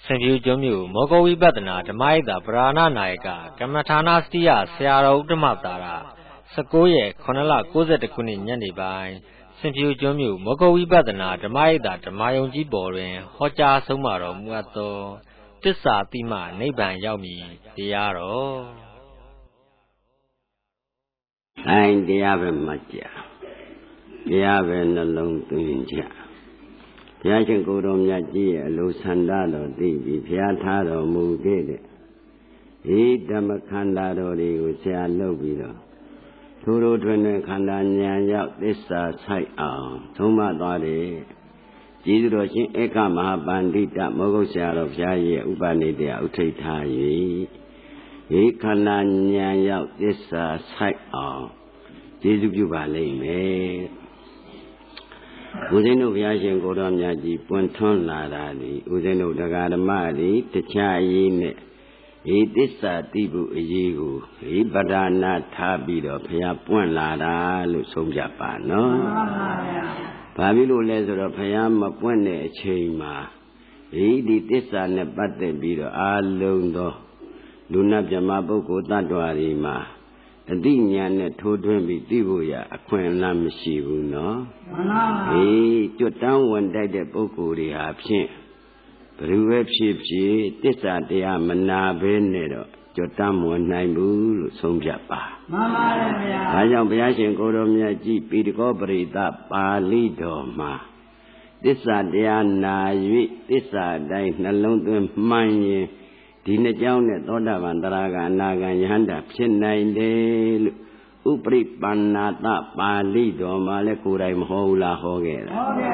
Simpu Jomu, Mogowi Badana, Damaida, Brana Naika, Kamatana Stia, Siara Udamatara, Sakoye, Konala, Koza de Kunin Yanibai, Simpu Jomu, Mogowi Badana, Damaida, Damayonji Borin, Hoja Somaro, Muato, Tissa Tima, Neban Yaumi, Diaro. I Diave Matia, Diave alone to India. Piachin Guru Yaji, Lusandado, Divi, Piatado, Mugede, E Damakandado, Usia Lobido, Turu Twin Kandanya Yak, this side arm, Toma Dodi, Jidroshin Eka Mahabandita, Mogosia of Yaye, Ubanidia, Utitayi, E Kandanya Yak, this side arm, Jizu Valley, Udenu Viashin Godam Yaji, Ponton Ladadi, Udenu Dagadamadi, Techayi, Edissa Tibu Ejigu, Ibadana Tabido, Pia Pon Lada, Lusomjapa, no? Pabilo Lezer Payama Pone Chema, Edi Tissa Nebate Bido, Alundo, Lunabjamaboko Tatuarima. Dinya told me Dibuya, a queen lamb shivu, no? Eh, to town one day the Bokuri have seen. But who have sheep, this are the Amana Venedo, Jotam one night bull, some japa. I am Biashin Goromia Jeep, Pidicobri, that Palido, ma. This are the Anna, this are they, Nalon, mine. Dina Jones, Doda Vandaraga, Naga, Yanda, Chinay, Upri Panata, Palido, Malekuram, Hola, Hogera.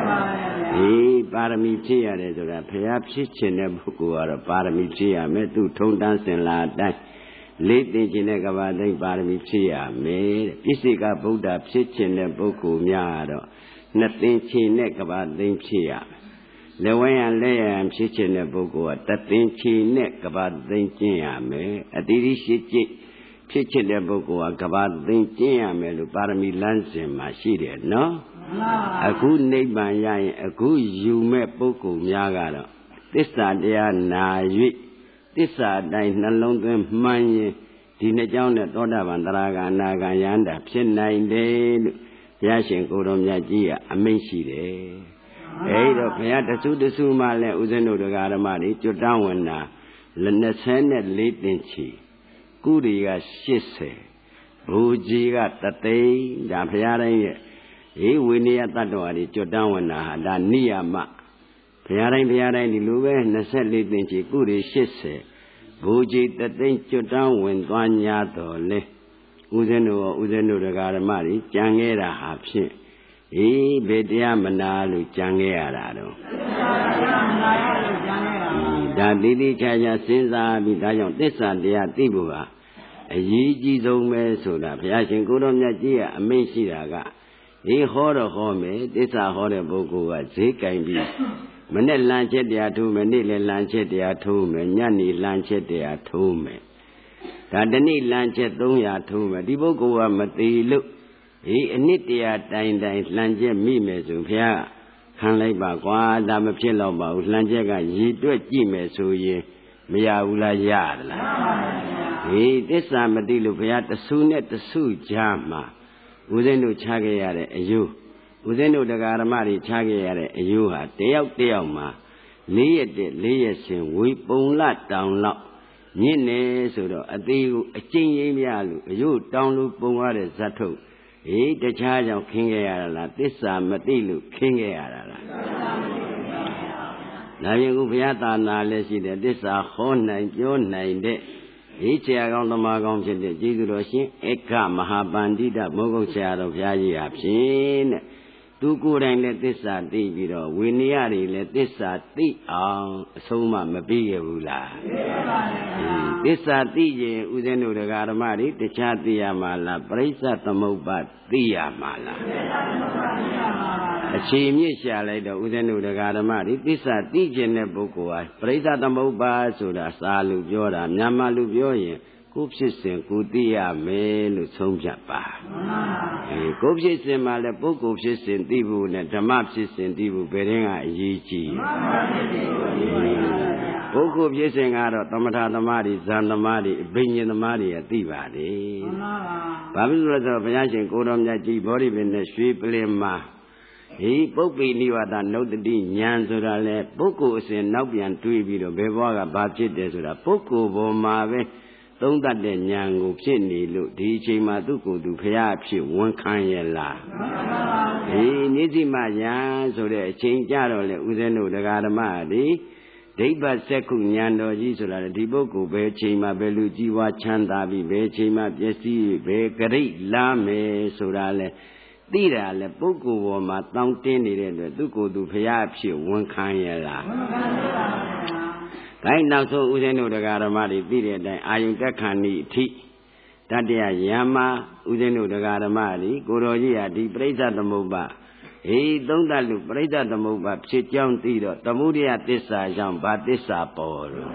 Eh, Paramitia, perhaps in a book or a Paramitia, met to tone dance and la that. Late in Ginegava, Paramitia, made Pisica Buddha, pitch in the book, Miado, nothing chinek about them chia. The way I lay am sitting a book or that thing neck about thinking me, a dirishit pitching the book or about thinking me, to parami lancing my shit, no? A good neighbor, a good you met book of Yagara. This are their naive. This are thine along them money. Dina John at Oda Vandaraga, Naga Yanda, Psin 9 days. Yashin Kodom Yajia, a menshi. Eido Payata Suda Sumale Uzeno de Garamari, Jodawana, Lenasen Latency, Gudia Shisse, Bujiga Tate, Dapiare, Winia Tatuari, Jodawana, Daniama, Piare di Lube, Naset Latency, Gudi Shisse, Buji Tate Jodawan, Guanyato, Le Uzeno de Garamari, Jangera Hapsi. Eh, Bedia Manalu Jangearado. Daddy Chaya Sinza, Vidayon, Tessa, Dia Tibua. A Yiji Zome Soda, Piashin Gudom Yajia, a Meshiraga. Eh, horror home, Tessa horror Boku, Zik and Be. Manet Lanchet, they are two, Manila Lanchet, they are two, Manani Lanchet, they are two. Tadani Lanchet, Donya, two, Diboku, Mati look. E Nitia Dine Lanje Mimes, Pia, Hanleba, Dama Piloma, Lanjaga, Ye do it, Jimes, ye, Miaula Yadla. E this Amadilu Piata soon at the Su Jama, Uzeno Chagayare, a you, Uzeno the Garamari Chagayare, a you had, Deoma, Leasin, we bone lat down low. Nine, so a day, a ching yalu, you down loop Bongare Zato. Eh, the charge of King Ayala, this Matilu, King Ayala. Naviata, Nalesi, this are Hon and John 9 day. Each year on the Magom, the Jiguroshi, Eka, Mahabandita, Mogo Shadow, Yaji Abshin. Too good and let this are Divido, Winiari, let this are the Soma Mabia Ula. This are DJ Uzenu the Garamari, the Chatia Mala, Presa Tamoba, Tia Mala. A shame shall I the Uzenu the Garamari, this are DJ Nebukua, Presa Tamoba, Suda, Salu Jora, Namalu Joye. Copsis Kutia Melu Somjapa. Copsis and Malapocopsis and Dibu and Tamapsis and Dibu Berenga Yichi. ပုဂ္ဂိုလ်ဖြစ်စဉ်ကတော့သမထသမားတွေဇန်သမားတွေအဘိညာဉ်သမားတွေကသိပါတယ်ဘာဖြစ်လို့လဲဆိုတော့ဘုရားရှင်ကိုတော်မြတ်ကြီးဗောဓိပင်နဲ့ရွှေပလင်မှာပုပ္ပိနိဝါဒနုတ္တိဉာဏ်ဆိုတာလေပုဂ္ဂိုလ်အစဉ်နောက်ပြန်တွေးပြီးတော့ဘယ်ဘဝကဘာဖြစ်တယ်ဆိုတာပုဂ္ဂိုလ်ပေါ်မှာပဲသုံးတတ်တဲ့ဉာဏ်ကိုဖြစ်နေလို့ဒီအချိန်မှာသူ့ကိုယ်သူဘုရားအဖြစ်ဝန်ခံရဲ့လားနိစ္စမဉာဏ်ဆိုတဲ့အချိန်ကြတော့လေဦးဇင်းတို့တရားဓမ္မတွေဒိဗ္ဗစက္ခုဉာဏ်တော်ကြီးဆိုတာလေဒီပုဂ္ဂိုလ်ဘယ်အချိန်မှာဘယ်လူကြီးဝါချမ်းသာပြီးဘယ်အချိန်မှာပျက်စီးဘယ်ဂရိလာမယ်ဆိုတာလေသိတာလေပုဂ္ဂိုလ်ပေါ်မှာတောင်းတင်းနေတဲ့အတွက်သူ့ကိုယ်သူဘုရားအဖြစ်ဝန်ခံရဲ့လားဝန်ခံပါဘူးဗျာ။ဒါနောက်ဆုံးဦးဇင်းတို့တရားဓမ္မတွေသိတဲ့အတိုင်းအာယုန်တက်ခဏီအထိတတ္တယယမ္မာဦးဇင်းတို့တရားဓမ္မတွေကိုတော်ကြီးဟာဒီပရိစ္ဆသမုပ္ပါသုံးတလူပရိစ္ဆသမုပ္ပါဖြစ်ကြောင်းသိတော့သမုဒယသစ္စာကြောင့်ဘာသစ္စာပေါ်လို့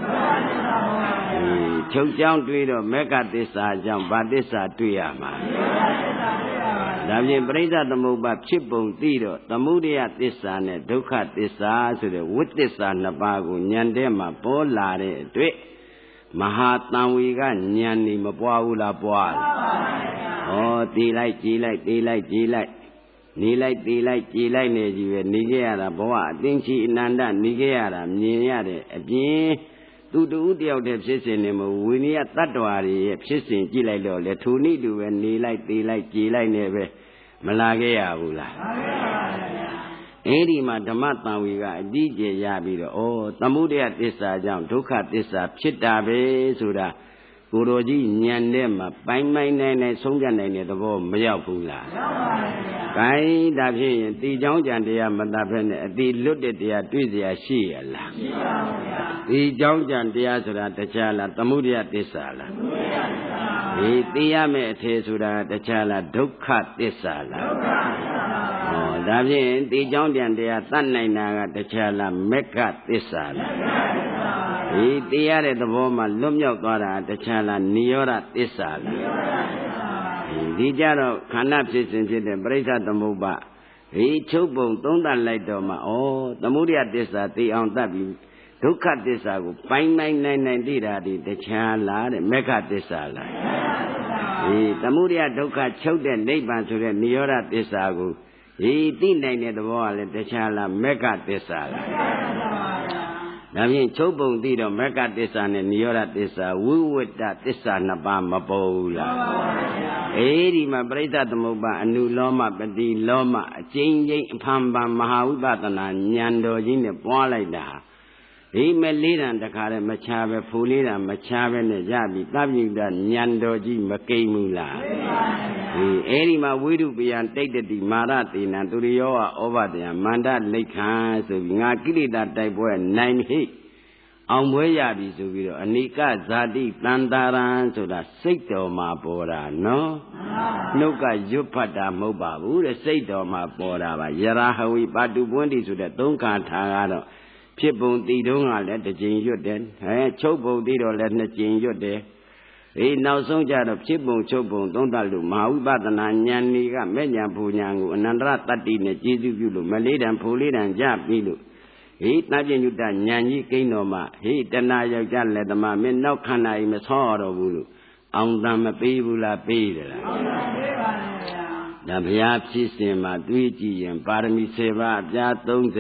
ချုပ်ကြောင်းတွေ့တော့မေဃသစ္စာကြောင့်ဘာသစ္စာတွေ့ရမှာဒါဖြင့်ပရိစ္ဆသမုပ္ပါဖြစ်ပုံသိတော့သမုဒယသစ္စာနဲ့ဒုက္ခသစ္စာဆိုတဲ့ဝိသစ္စာနှစ်ပါးကိုဉာဏ်ထဲမှာပေါ်လာတဲ့အတွက်မဟာတံဝေကဉာဏ်นี่မပွားဘူးလားပွားလားသိလိုက်ကြည်လိုက်သိလိုက်ကြည်လိုက်နေလိုက်သေးလိုက်ကြည်လိုက်နေကြီးပဲနေခဲ့ရတာဘဝအသိချီအနန္တနေခဲ့ရတာမြင်ရတဲ့အပြင်သူတူတယောက်တည်းဖြစ်စဉ်နေမဝိနည်းတတ္တဝါတွေရဲ့ဖြစ်စဉ်ကြည့်လိုက်တော့လေထိုနည်းတူပဲနေလိုက်သေးလိုက်ကြည်လိုက်နေပဲမလာခဲ့ရဘူးလားလာခဲ့ပါဘူးဗျာအဲ့ဒီမှာဓမ္မတန်ဝေကအတိအကျရပြီးတော့သမုဒယသစ္စာကြောင့်ဒုက္ခသစ္စာဖြစ်တာပဲဆိုတာကိုယ်တော်ကြီးဉာဏ်နဲ့မှပိုင်နိုင်ဆုံးဖြတ်နိုင်တဲ့သဘောမရောက်ဘူးလားရောက်ပါဘူးဗျာ။ကိုင်းဒါဖြင့်ရင်တိเจ้าကြံတရားမတတ်ဖက်နဲ့အတိလွတ်တဲ့တရားတွေ့เสียရှိရလားရှိပါဘူးဗျာ။တိเจ้าကြံတရားဆိုတာတရားလားသမုဒယသစ္စာလားသမုဒယသစ္စာသိရမယ့်အထေဆိုတာတရားလားဒုက္ခသစ္စာလားဒုက္ခသစ္စာဒါဖြင့်တိเจ้าကြံတရားတတ်နိုင်တာကတရားလားမေဃသစ္စာလားမေဃသစ္စာသိရတဲ့သဘောမှာလွတ်မြောက်သွားတာတရားလားနိရောဓသစ္စာလားနိရောဓသစ္စာဒီကြတော့ခန္ဓာဖြစ်စဉ်ဖြစ်တဲ့ပရိစ္ဆသမုပ္ပါချုပ်ပုံသုံးသပ်လိုက်တော့မှသမုဒယသစ္စာသိအောင်တတ်ပြီးဒုက္ခသစ္စာကိုပိုင်နိုင်သိတာဒီတရားလားတဲ့မေဃသစ္စာလားသမုဒယဒုက္ခချုပ်တဲ့နိဗ္ဗာန်ဆိုတဲ့နိရောဓသစ္စာကိုသိနိုင်တဲ့သဘောကလည်းတရားလားမေဃသစ္စာလားဒါဖြင့်ချုပ်ပုံသိတော့မေဃသစ္စာနဲ့နိရောဓသစ္စာဝိဝတ္တသစ္စာနှစ်ပါးမပေါ်ဘူးလားပေါ်ပါဘူးဒီမှာပရိစ္ဆသမုပ္ပါအနုလောမပတိလောမအကျဉ်းချင်းအဖန်ပန်မဟာဝိပဿနာဉာဏ်တော်ကြီးနဲ့ပွားလိုက်တာမဲ့လေးတန်တခါတည်းမချပဲဖူလေးတန်မချပဲနဲ့ရပြီသဗ္ဗညုတဉာဏ်တော်ကြီးမကိမ့်ဘူးလားဒီမှာဝိရုပယံတိတ်တိမာရတေနံသူရိယောဩဘတယံမန္တလိခံဆိုပြီးငါကိလေသာတိုက်ပွဲနိုင်ဟိအောင်ပွဲရပြီဆိုပြီးတော့အနိကဇာတိတန်တာရံဆိုတာစိတ်တော်မှာပေါ်တာနော်နှုတ်ကရွတ်ဖတ်တာမဟုတ်ပါဘူးတဲ့စိတ်တော်မှာပေါ်တာပါယရာဟဝိပါတုပွန်းတိဆိုတဲ့သုံးခါထာကတော့ဖြစ်ပုံတည်တုံးကလည်းတစ်ကြိမ်ရွတ်တယ်ချုပ်ပုံတည်တော့လည်းနှစ်ကြိမ်ရွတ်တယ်နောက်ဆုံးကြတော့ဖြစ်ပုံချုပ်ပုံသုံးသပ်လို့မဟာဝိပဿနာဉာဏ်ဤကမဲ့ဉာဏ်ဘူဉာဏ်ကိုအနန္တရတတ္တိနဲ့ကျေစုပြုလို့မလေးတံဖိုလေးတံကြပြီးလို့သဗ္ဗညုတဉာဏ်ကြီးကိန်းတော်မှာတဏှာယောက်ျားလက်သမားမင်းနောက်ခန္ဓာကြီးမဆောတော်ဘူးလို့အောင်တန်မပေးဘူးလားပေးတယ်လားအောင်တန်ပေးပါလေဗျာဒါဘုရားဖြစ်စဉ်မှာတွေးကြည့်ရင်ပါရမီ10ပါးအပြား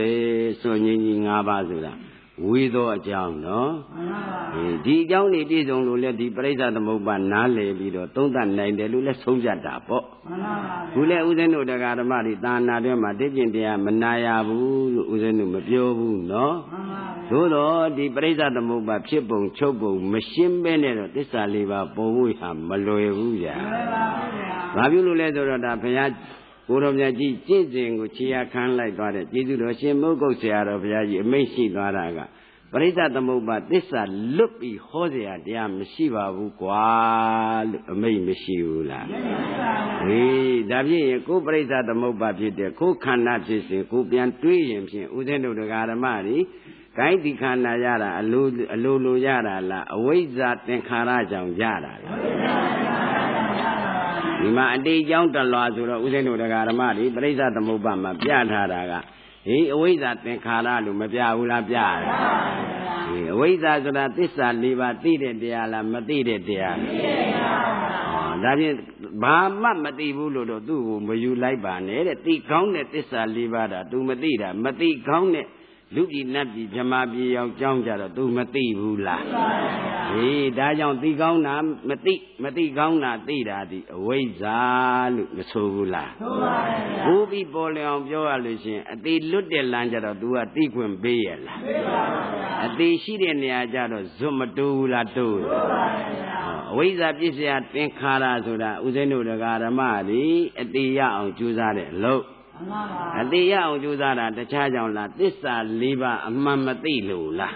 30စွန့်ငင်းကြီး5ပါးဆိုတာဝေသောအကြောင်းနော်ဒီအကြောင်းနေပြည့်စုံလို့လဲဒီပရိစ္ဆသမုပ္ပါနားလည်ပြီးတော့သုံးသပ်နိုင်တယ်လို့လဲဆုံးဖြတ်တာပေါ့ခုလဲဦးဇင်းတို့တရားဓမ္မတွေသာနာတွင်မှာတိကျင်တရားမနာရဘူးလို့ဦးဇင်းတို့မပြောဘူးနော်သို့တော့ဒီပရိစ္ဆသမုပ္ပါဖြစ်ပုံချုပ်ပုံမရှင်းပဲနဲ့တော့သစ္စာလေးပါပေါ်ဖို့ဟာမလွယ်ဘူးဗျာဘာဖြစ်လို့လဲဆိုတော့ဒါဘုရားကိုတော်မြတ်ကြီးကျင့်စဉ်ကိုခြေရခမ်းလိုက်သွားတဲ့ကျေးဇူးတော်ရှင်မုတ်ကုတ်ဆရာတော်ဘုရားကြီးအမိန့်ရှိသွားတာကပရိစ္ဆသမုပ္ပါသစ္စာလွတ်ပြီးဟောเสียတရားမရှိပါဘူးကွာလို့အမိန့်မရှိဘူးလားဒါဖြင့်ကိုပရိစ္ဆသမုပ္ပါဖြစ်တဲ့ကိုခန္ဓာဖြစ်စဉ်ကိုပြန်တွေးရင်ဖြင့်ဦးဇင်းတို့တရားဓမ္မတွေကိုင်းဒီခန္ဓာရတာအလိုရတာလားအဝိဇ္ဇာသင်္ခါရကြောင့်ရတာလားဒီမှာအတိတ်ကြောင့်တလွာဆိုတော့ဦးဇင်းတို့တရားဓမ္မတွေပရိစ္ဆသမုပ္ပါမှာပြထားတာကအဝိဇ္ဇာသင်္ခါရလို့မပြဘူးလားပြရတယ်အဝိဇ္ဇာဆိုတာသစ္စာ၄ပါးသိတဲ့တရားလားမသိတဲ့တရားလားဒါဖြင့်ဘာမှမသိဘူးလို့တော့သူ့ကိုမယူလိုက်ပါနဲ့တဲ့သိကောင်းတဲ့သစ္စာ၄ပါးဒါ तू မသိတာမသိကောင်းတဲ့လူပြည်နတ်ပြည်ဗြဟ္မာပြည်ရောက်ကြောင်းကြတော့ तू မသိဘူးလားဟေးဒါကြောင့်သိကောင်းတာမသိကောင်းတာသိတာဒီအဝိဇ္ဇာလို့မဆိုဘူးလားဆိုပါဘူးဘူးပြီးပေါ်လျောင်ပြောရလို့ရှိရင်အတိလွတ်တဲ့လမ်းကြတော့ तू ကသိခွင့်ပေးရလားပေးပါဘူးအတိရှိတဲ့နေရာကြတော့ဇွတ်မတိုးဘူးလားတိုးပါဘူးအဝိဇ္ဇာပစ္စယသင်္ခါရဆိုတာဥစဉ်တို့တရားဓမ္မတွေအတိရအောင်ကြိုးစားတဲ့အလုပ်အတိရအောင်ကြိုးစားတာတခြားကြောင့်လားသစ္စာ၄ပါးအမှန်မသိလို့လား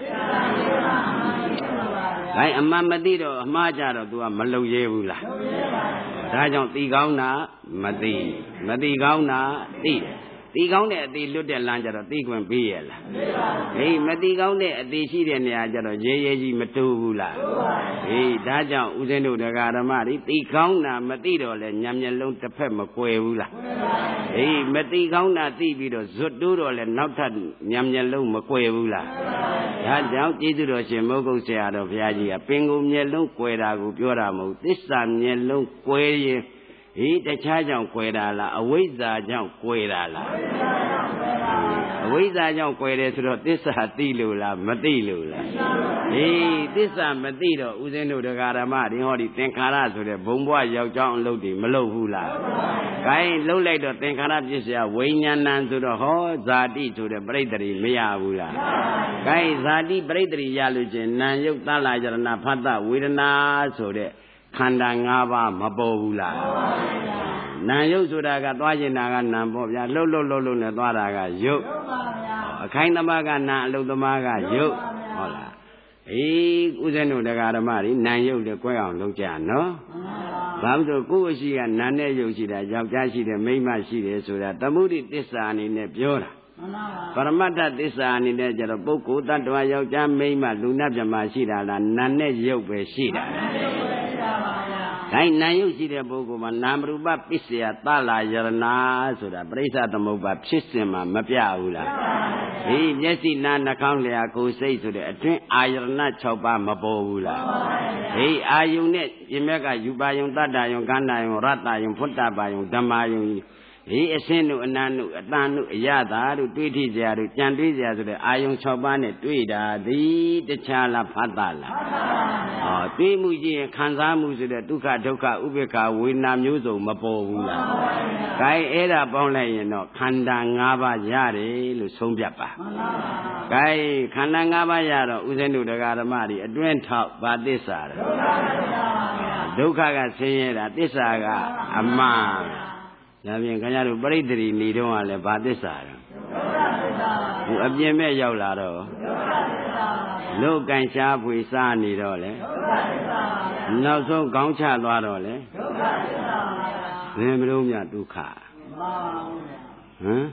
ဒါအမှန်မသိတော့အမှားကြတော့ तू ကမလုံရဲဘူးလားဒါကြောင့်သိကောင်းတာမသိကောင်းတာသိတယ်သိကောင်းတဲ့အသေးလွတ်တဲ့လမ်းကြတော့သိခွင့်ပေးရလားဟေးမသိကောင်းတဲ့အသေးရှိတဲ့နေရာကြတော့ရဲကြီးမတိုးဘူးလားဟေးဒါကြောင့်ဥစဉ်တို့တရားဓမ္မတွေသိကောင်းတာမသိတော့လဲညံမျက်လုံးတစ်ဖက်မကွယ်ဘူးလားဟေးမသိကောင်းတာသိပြီးတော့ဇွတ်တိုးတော့လဲနောက်ထပ်ညံမျက်လုံးမကွယ်ဘူးလားဒါကြောင့်ကျေးဇူးတော်ရှင်မုဂ္ဂုတ်ဆရာတော်ဘုရားကြီးကပင်ကိုမျက်လုံးကွယ်တာကိုပြောတာမဟုတ်သစ္စာမျက်လုံးကွယ်ရင်ဟေးတခြားကြောင့်ကွယ်တာလားအဝိဇ္ဇာကြောင့်ကွယ်တာလားအဝိဇ္ဇာကြောင့်ကွယ်တယ်ဆိုတော့သစ္စာသိလို့လားမသိလို့လားဟေးသစ္စာမသိတော့ဥစဉ်တို့တရားဓမ္မတွေဟောဒီသင်္ခါရဆိုတဲ့ဘုံဘဝယောက်ျောင်းအလုပ်တွေမလုပ်ဘူးလားခိုင်းလှုပ်လိုက်တော့သင်္ခါရပစ္စယဝိညာဏံဆိုတော့ဟောဇာတိဆိုတဲ့ပြိတ္တိမရဘူးလားခိုင်းဇာတိပြိတ္တိရလို့ချင်းနာယုတ်သလယရဏဖတ်တဝေဒနာဆိုတဲ့ခန္ဓာ၅ပါးမပေါ်ဘူးလားနာယုတ်ဆိုတာကသွားကျင်တာကနာပေါ့ဗျာလှုပ်နဲ့သွားတာကယုတ်အခိုင်သမားကနာအလုသမားကယုတ်ဟုတ်လားအေးဥစဉ်တို့တရားဓမ္မတွေနာယုတ်တွေကွဲအောင်လုပ်ကြနော်ဘာလို့ဆိုကိုယ့်အရှိကနာနဲ့ယုတ်ရှိတာယောက်ျားရှိတယ်မိန်းမရှိတယ်ဆိုတာသမုဒိသစ္စာအနေနဲ့ပြောတာပရမတ္ထသစ္စာအနေနဲ့ကျတော့ပုဂ္ဂိုလ်တ attva ယောက်ျားမိန်းမလူနတ်မြတ်မရှိတာလားနာနဲ့ယုတ်ပဲရှိတာဒါနာယုတ်ရှိတဲ့ပုဂ္ဂိုလ်မှာနာမရူပပစ္စယသလာယရဏဆိုတာပရိစ္ဆသမုပ္ပါဖြစ်စဉ်မှာမပြဘူးလားဒီမျက်စိနာနှာခေါင်းလျှာကိုယ်စိတ်ဆိုတဲ့အတွင်းအာယရဏ6ပါးမပေါ်ဘူးလားဒီအာယုန်နဲ့ပြင်မြက်ကယူပါယုံတတ္တယုံကန္နာယုံရတ္တယုံဖုတ္တပါယုံဓမ္မယုံဒီအစင်းတို့အနန္တို့အတန်တို့အရသာတို့တွေးထိစရာတို့ကြံတွေးစရာဆိုတဲ့အာယုံ6ပါးနဲ့တွေးတာဒီတခြားလားဖတ်တာလားတွေးမှုရှိရင်ခံစားမှုဆိုတဲ့ဒုက္ခဒုက္ခဥပေက္ခဝေဒနာမျိုးစုံမပေါ်ဘူးလား။ဒါအဲ့ဒါပေါင်းလိုက်ရင်တော့ခန္ဓာ၅ပါးရတယ်လို့ဆုံးဖြတ်ပါ။ဒါခန္ဓာ၅ပါးရတော့ဥစဉ်တို့တရားဓမ္မတွေအတွင်းထောက်ဗာသစ္စာတယ်။ဒုက္ခကဆင်းရဲတာသစ္စာကအမှန်။ဒါဖြင့်ခင်ဗျားတို့ပရိသေရီနေတော့ကလည်းဗာသစ္စာတယ်။အပြင်မဲ့ရောက်လာတော့လုတ်ကန်ရှားဖွေစားနေတော့လေနောက်ဆုံးခေါင်းချသွားတော့လေဘယ်မလို့မြဒုက္ခဟမ်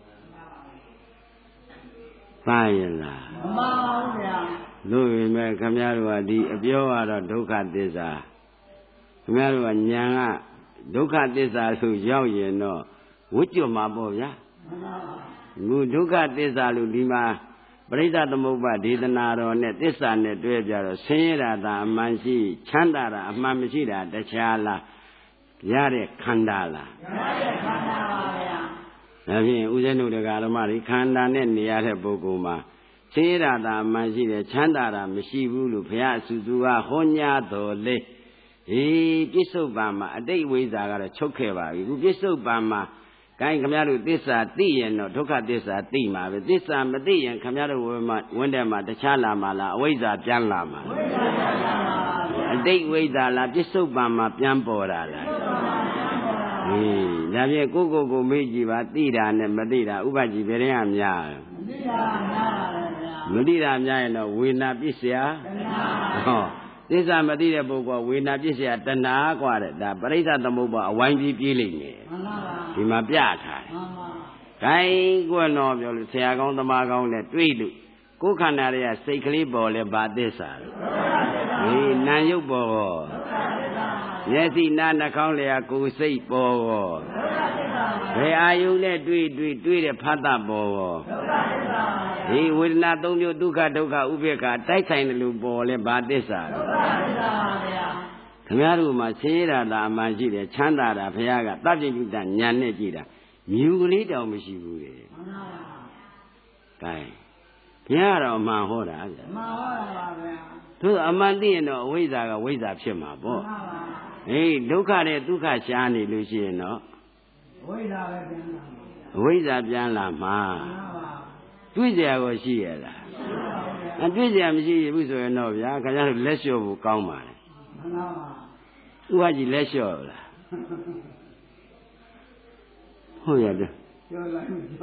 ပါရင်လားမပါဘူးဗျာလို့ပေမဲ့ခမည်းတော်ကဒီအပြောကတော့ဒုက္ခသစ္စာခမည်းတော်ကညာကဒုက္ခသစ္စာဆိုရောက်ရင်တော့ဝိကျွတ်မှာပေါ့ဗျာငုဒုက္ခသစ္စာလို့ဒီမှာပရိစ္ဆသမုပ္ပါဒေသနာတော်နဲ့သစ္စာနဲ့တွဲကြတော့ဆင်းရဲတာအမှန်ရှိချမ်းသာတာအမှန်မရှိတာတခြားလားရတဲ့ခန္ဓာလားရတဲ့ခန္ဓာပါဗျာဒါဖြင့်ဥစဉ်တို့တရားဓမ္မတွေခန္ဓာနဲ့နေရတဲ့ပုဂ္ဂိုလ်မှာဆင်းရဲတာအမှန်ရှိတယ်ချမ်းသာတာမရှိဘူးလို့ဘုရားအစူသူကဟောကြားတော်လေပြစ္ဆုတ်ပံမှာအတိတ်ဝိဇ္ဇာကတော့ချုပ်ခဲ့ပါပြီခုပြစ္ဆုတ်ပံမှာကိုင်းခမရတို့သစ္စာသိရင်တော့ဒုက္ခသစ္စာသိမှာပဲသစ္စာမသိရင်ခမရတို့ဝင်းတဲ့မှာတခြားလာမှာလားအဝိဇ္ဇာပြန်လာမှာအတိတ်ဝိဇ္ဇာလားပြစ္ဆုတ်ပံမှာပြန်ပေါ်တာလားဒါဖြင့်ကိုမေ့ကြည့်ပါသိတာနဲ့မသိတာဥပကြီးဘယ်ရင်ကများမသိတာများရင်တော့ဝေနာပစ္စယဟောသစ္စာမသိတဲ့ပုဂ္ဂိုလ်ဝေနာပစ္စယတဏှာกว่าတဲ့ဒါပရိစ္ဆသမုပ္ပါအဝိုင်းကြီးပြေးလိမ့်မယ်ဒီမှာပြထားတယ်။ဂိုင်းကွနော်ပြောလို့ဆရာကောင်းသမားကောင်းနဲ့တွေ့လို့ကိုယ်ခန္ဓာတွေကစိတ်ကလေးပေါ်လဲဘာသစ္စာလဲ။နာယုတ်ပေါ်မျက်စိနာနှာခေါင်းလျာကိုယ်စိတ်ပေါ်ဘယ်အာယုနဲ့တွေ့တဲ့ဖတ်တာပေါ်ဒီဝေဒနာ၃မျိုးဒုက္ခဒုက္ခဥပေက္ခတိုက်ဆိုင်တယ်လို့ပေါ်လဲဘာသစ္စာလဲဒုက္ခသစ္စာပါဗျာခင်ဗျားတို့မှာဆင်းရဲတာအမှန်ရှိတယ်ချမ်းသာတာဘုရားကသဗ္ဗညုတဉာဏ်နဲ့ကြည့်တာမြူကလေးတောင်မရှိဘူးလေမှန်ပါပါကဲဘုရားတော်မှန်ဟောတာဗျာမှန်ဟောတာပါဗျာသူအမှန်သိရင်တော့အဝိဇ္ဇာကဝိဇ္ဇာဖြစ်မှာပေါ့မှန်ပါပါဟေးဒုက္ခနဲ့ဒုက္ခရှားနေလို့ရှိရင်တော့အဝိဇ္ဇာပဲပြန်လာအဝိဇ္ဇာပြန်လာမှာတွေ့ကြရကိုရှိရလားအတွေ့ကြမရှိဘူးဆိုရင်တော့ဗျာခင်ဗျားတို့လက်လျှော့ဖို့ကောင်းပါလေမှန်ပါပါဥပကြီးလက်လျှော့လားဟုတ်ရတယ်လျှော့လိုက်မ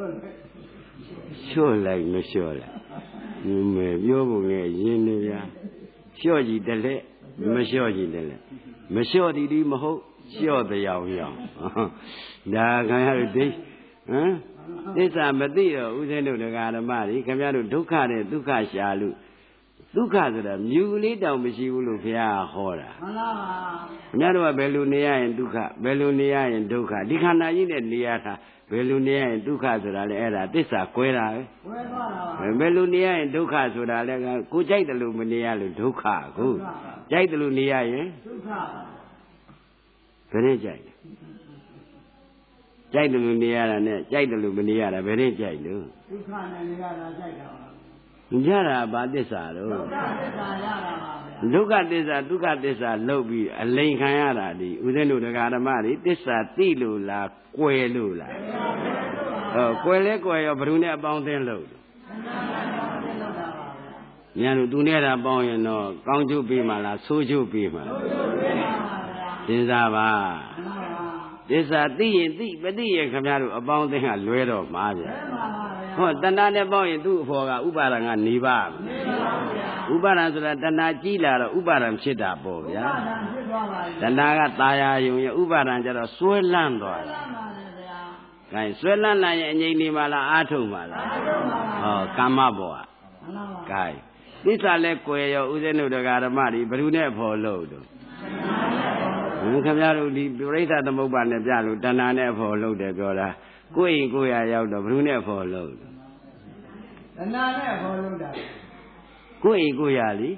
လျှော့လိုက်မဲပြောဖို့ငယ်ရင်းနေဗျာလျှော့ကြည့်တယ်လေမလျှော့ကြည့်တယ်လေမလျှော့သည်ဒီမဟုတ်လျှော့တရားရောဒါခင်ဗျားတို့ဒိဟမ်သစ္စာမသိတော့ဦးဇင်းတို့ဓမ္မတွေခင်ဗျားတို့ဒုက္ခနဲ့ဒုက္ခရှာလို့ဒုက္ခဆိုတာမြူကလေးတောင်မရှိဘူးလို့ဘုရားဟောတာမှန်ပါပါခင်ဗျားတို့ကဘယ်လိုနေရရင်ဒုက္ခဘယ်လိုနေရရင်ဒုက္ခဒီခန္ဓာကြီးနဲ့နေရတာဘယ်လိုနေရရင်ဒုက္ခဆိုတာလဲအဲ့ဒါသစ္စာကွဲတာပဲကွဲသွားတာပါဘယ်လိုနေရရင်ဒုက္ခဆိုတာလဲကိုကြိုက်တယ်လို့မနေရလို့ဒုက္ခကိုကြိုက်တယ်လို့နေရရင်ဒုက္ခဘယ်နဲ့ကြိုက်လဲကြိုက်တယ်လို့နေရတာနဲ့ကြိုက်တယ်လို့မနေရတာဘယ်နဲ့ကြိုက်လို့ဒုက္ခနဲ့နေရတာကြိုက်တာပါရတာဘာသစ္စာတော့ဒုက္ခသစ္စာရတာပါဗျာဒုက္ခသစ္စာဒုက္ခသစ္စာလှုပ်ပြီးအလိန်ခံရတာဒီဦးဇင်းတို့ဓမ္မတွေသစ္စာသိလို့လားကွယ်လို့လားကွယ်လဲကွယ်ရောဘယ်သူနဲ့အပေါင်းအသင်းလို့ညတို့သူနဲ့တာပေါင်းရင်တော့ကောင်းကျိုးပေးမှလားဆိုးကျိုးပေးမှလားစဉ်းစားပါသစ္စာသိရင်သိမသိရင်ခင်ဗျားတို့အပေါင်းအသင်းကလွဲတော့မှာဗျာဟောတဏှာနဲ့ပေါင်းရင်သူ့အဖော်ကဥပါဒံကနေပါဥပါဒံဆိုတာတဏှာကြီးလာတော့ဥပါဒံဖြစ်တာပေါ့ဗျာတဏှာကตาယာယုံရဲ့ဥပါဒံကျတော့စွဲလန့်သွားတယ်။ခိုင်းစွဲလန့်လာရင်အငြိမ့်နေပါလားအာထုံပါလားဟောကာမဘောကခိုင်းသစ္စာလဲကွယ်ရောဥစဉ်တို့ဓမ္မတွေဘယ်သူနဲ့ဖော်လို့တော့ခင်ဗျားတို့ဒီပြိဋ္ဌသမုပ္ပါနဲ့ပြလို့တဏှာနဲ့ဖော်လို့တယ်ပြောတာကိုယ်ရင်ကိုယ်ရရောက်တော့ဘယ်သူနဲ့ဖော်လို့တဏှာနဲ့ဖော်လို့တာကိုယ်ရင်ကိုယ်ရလी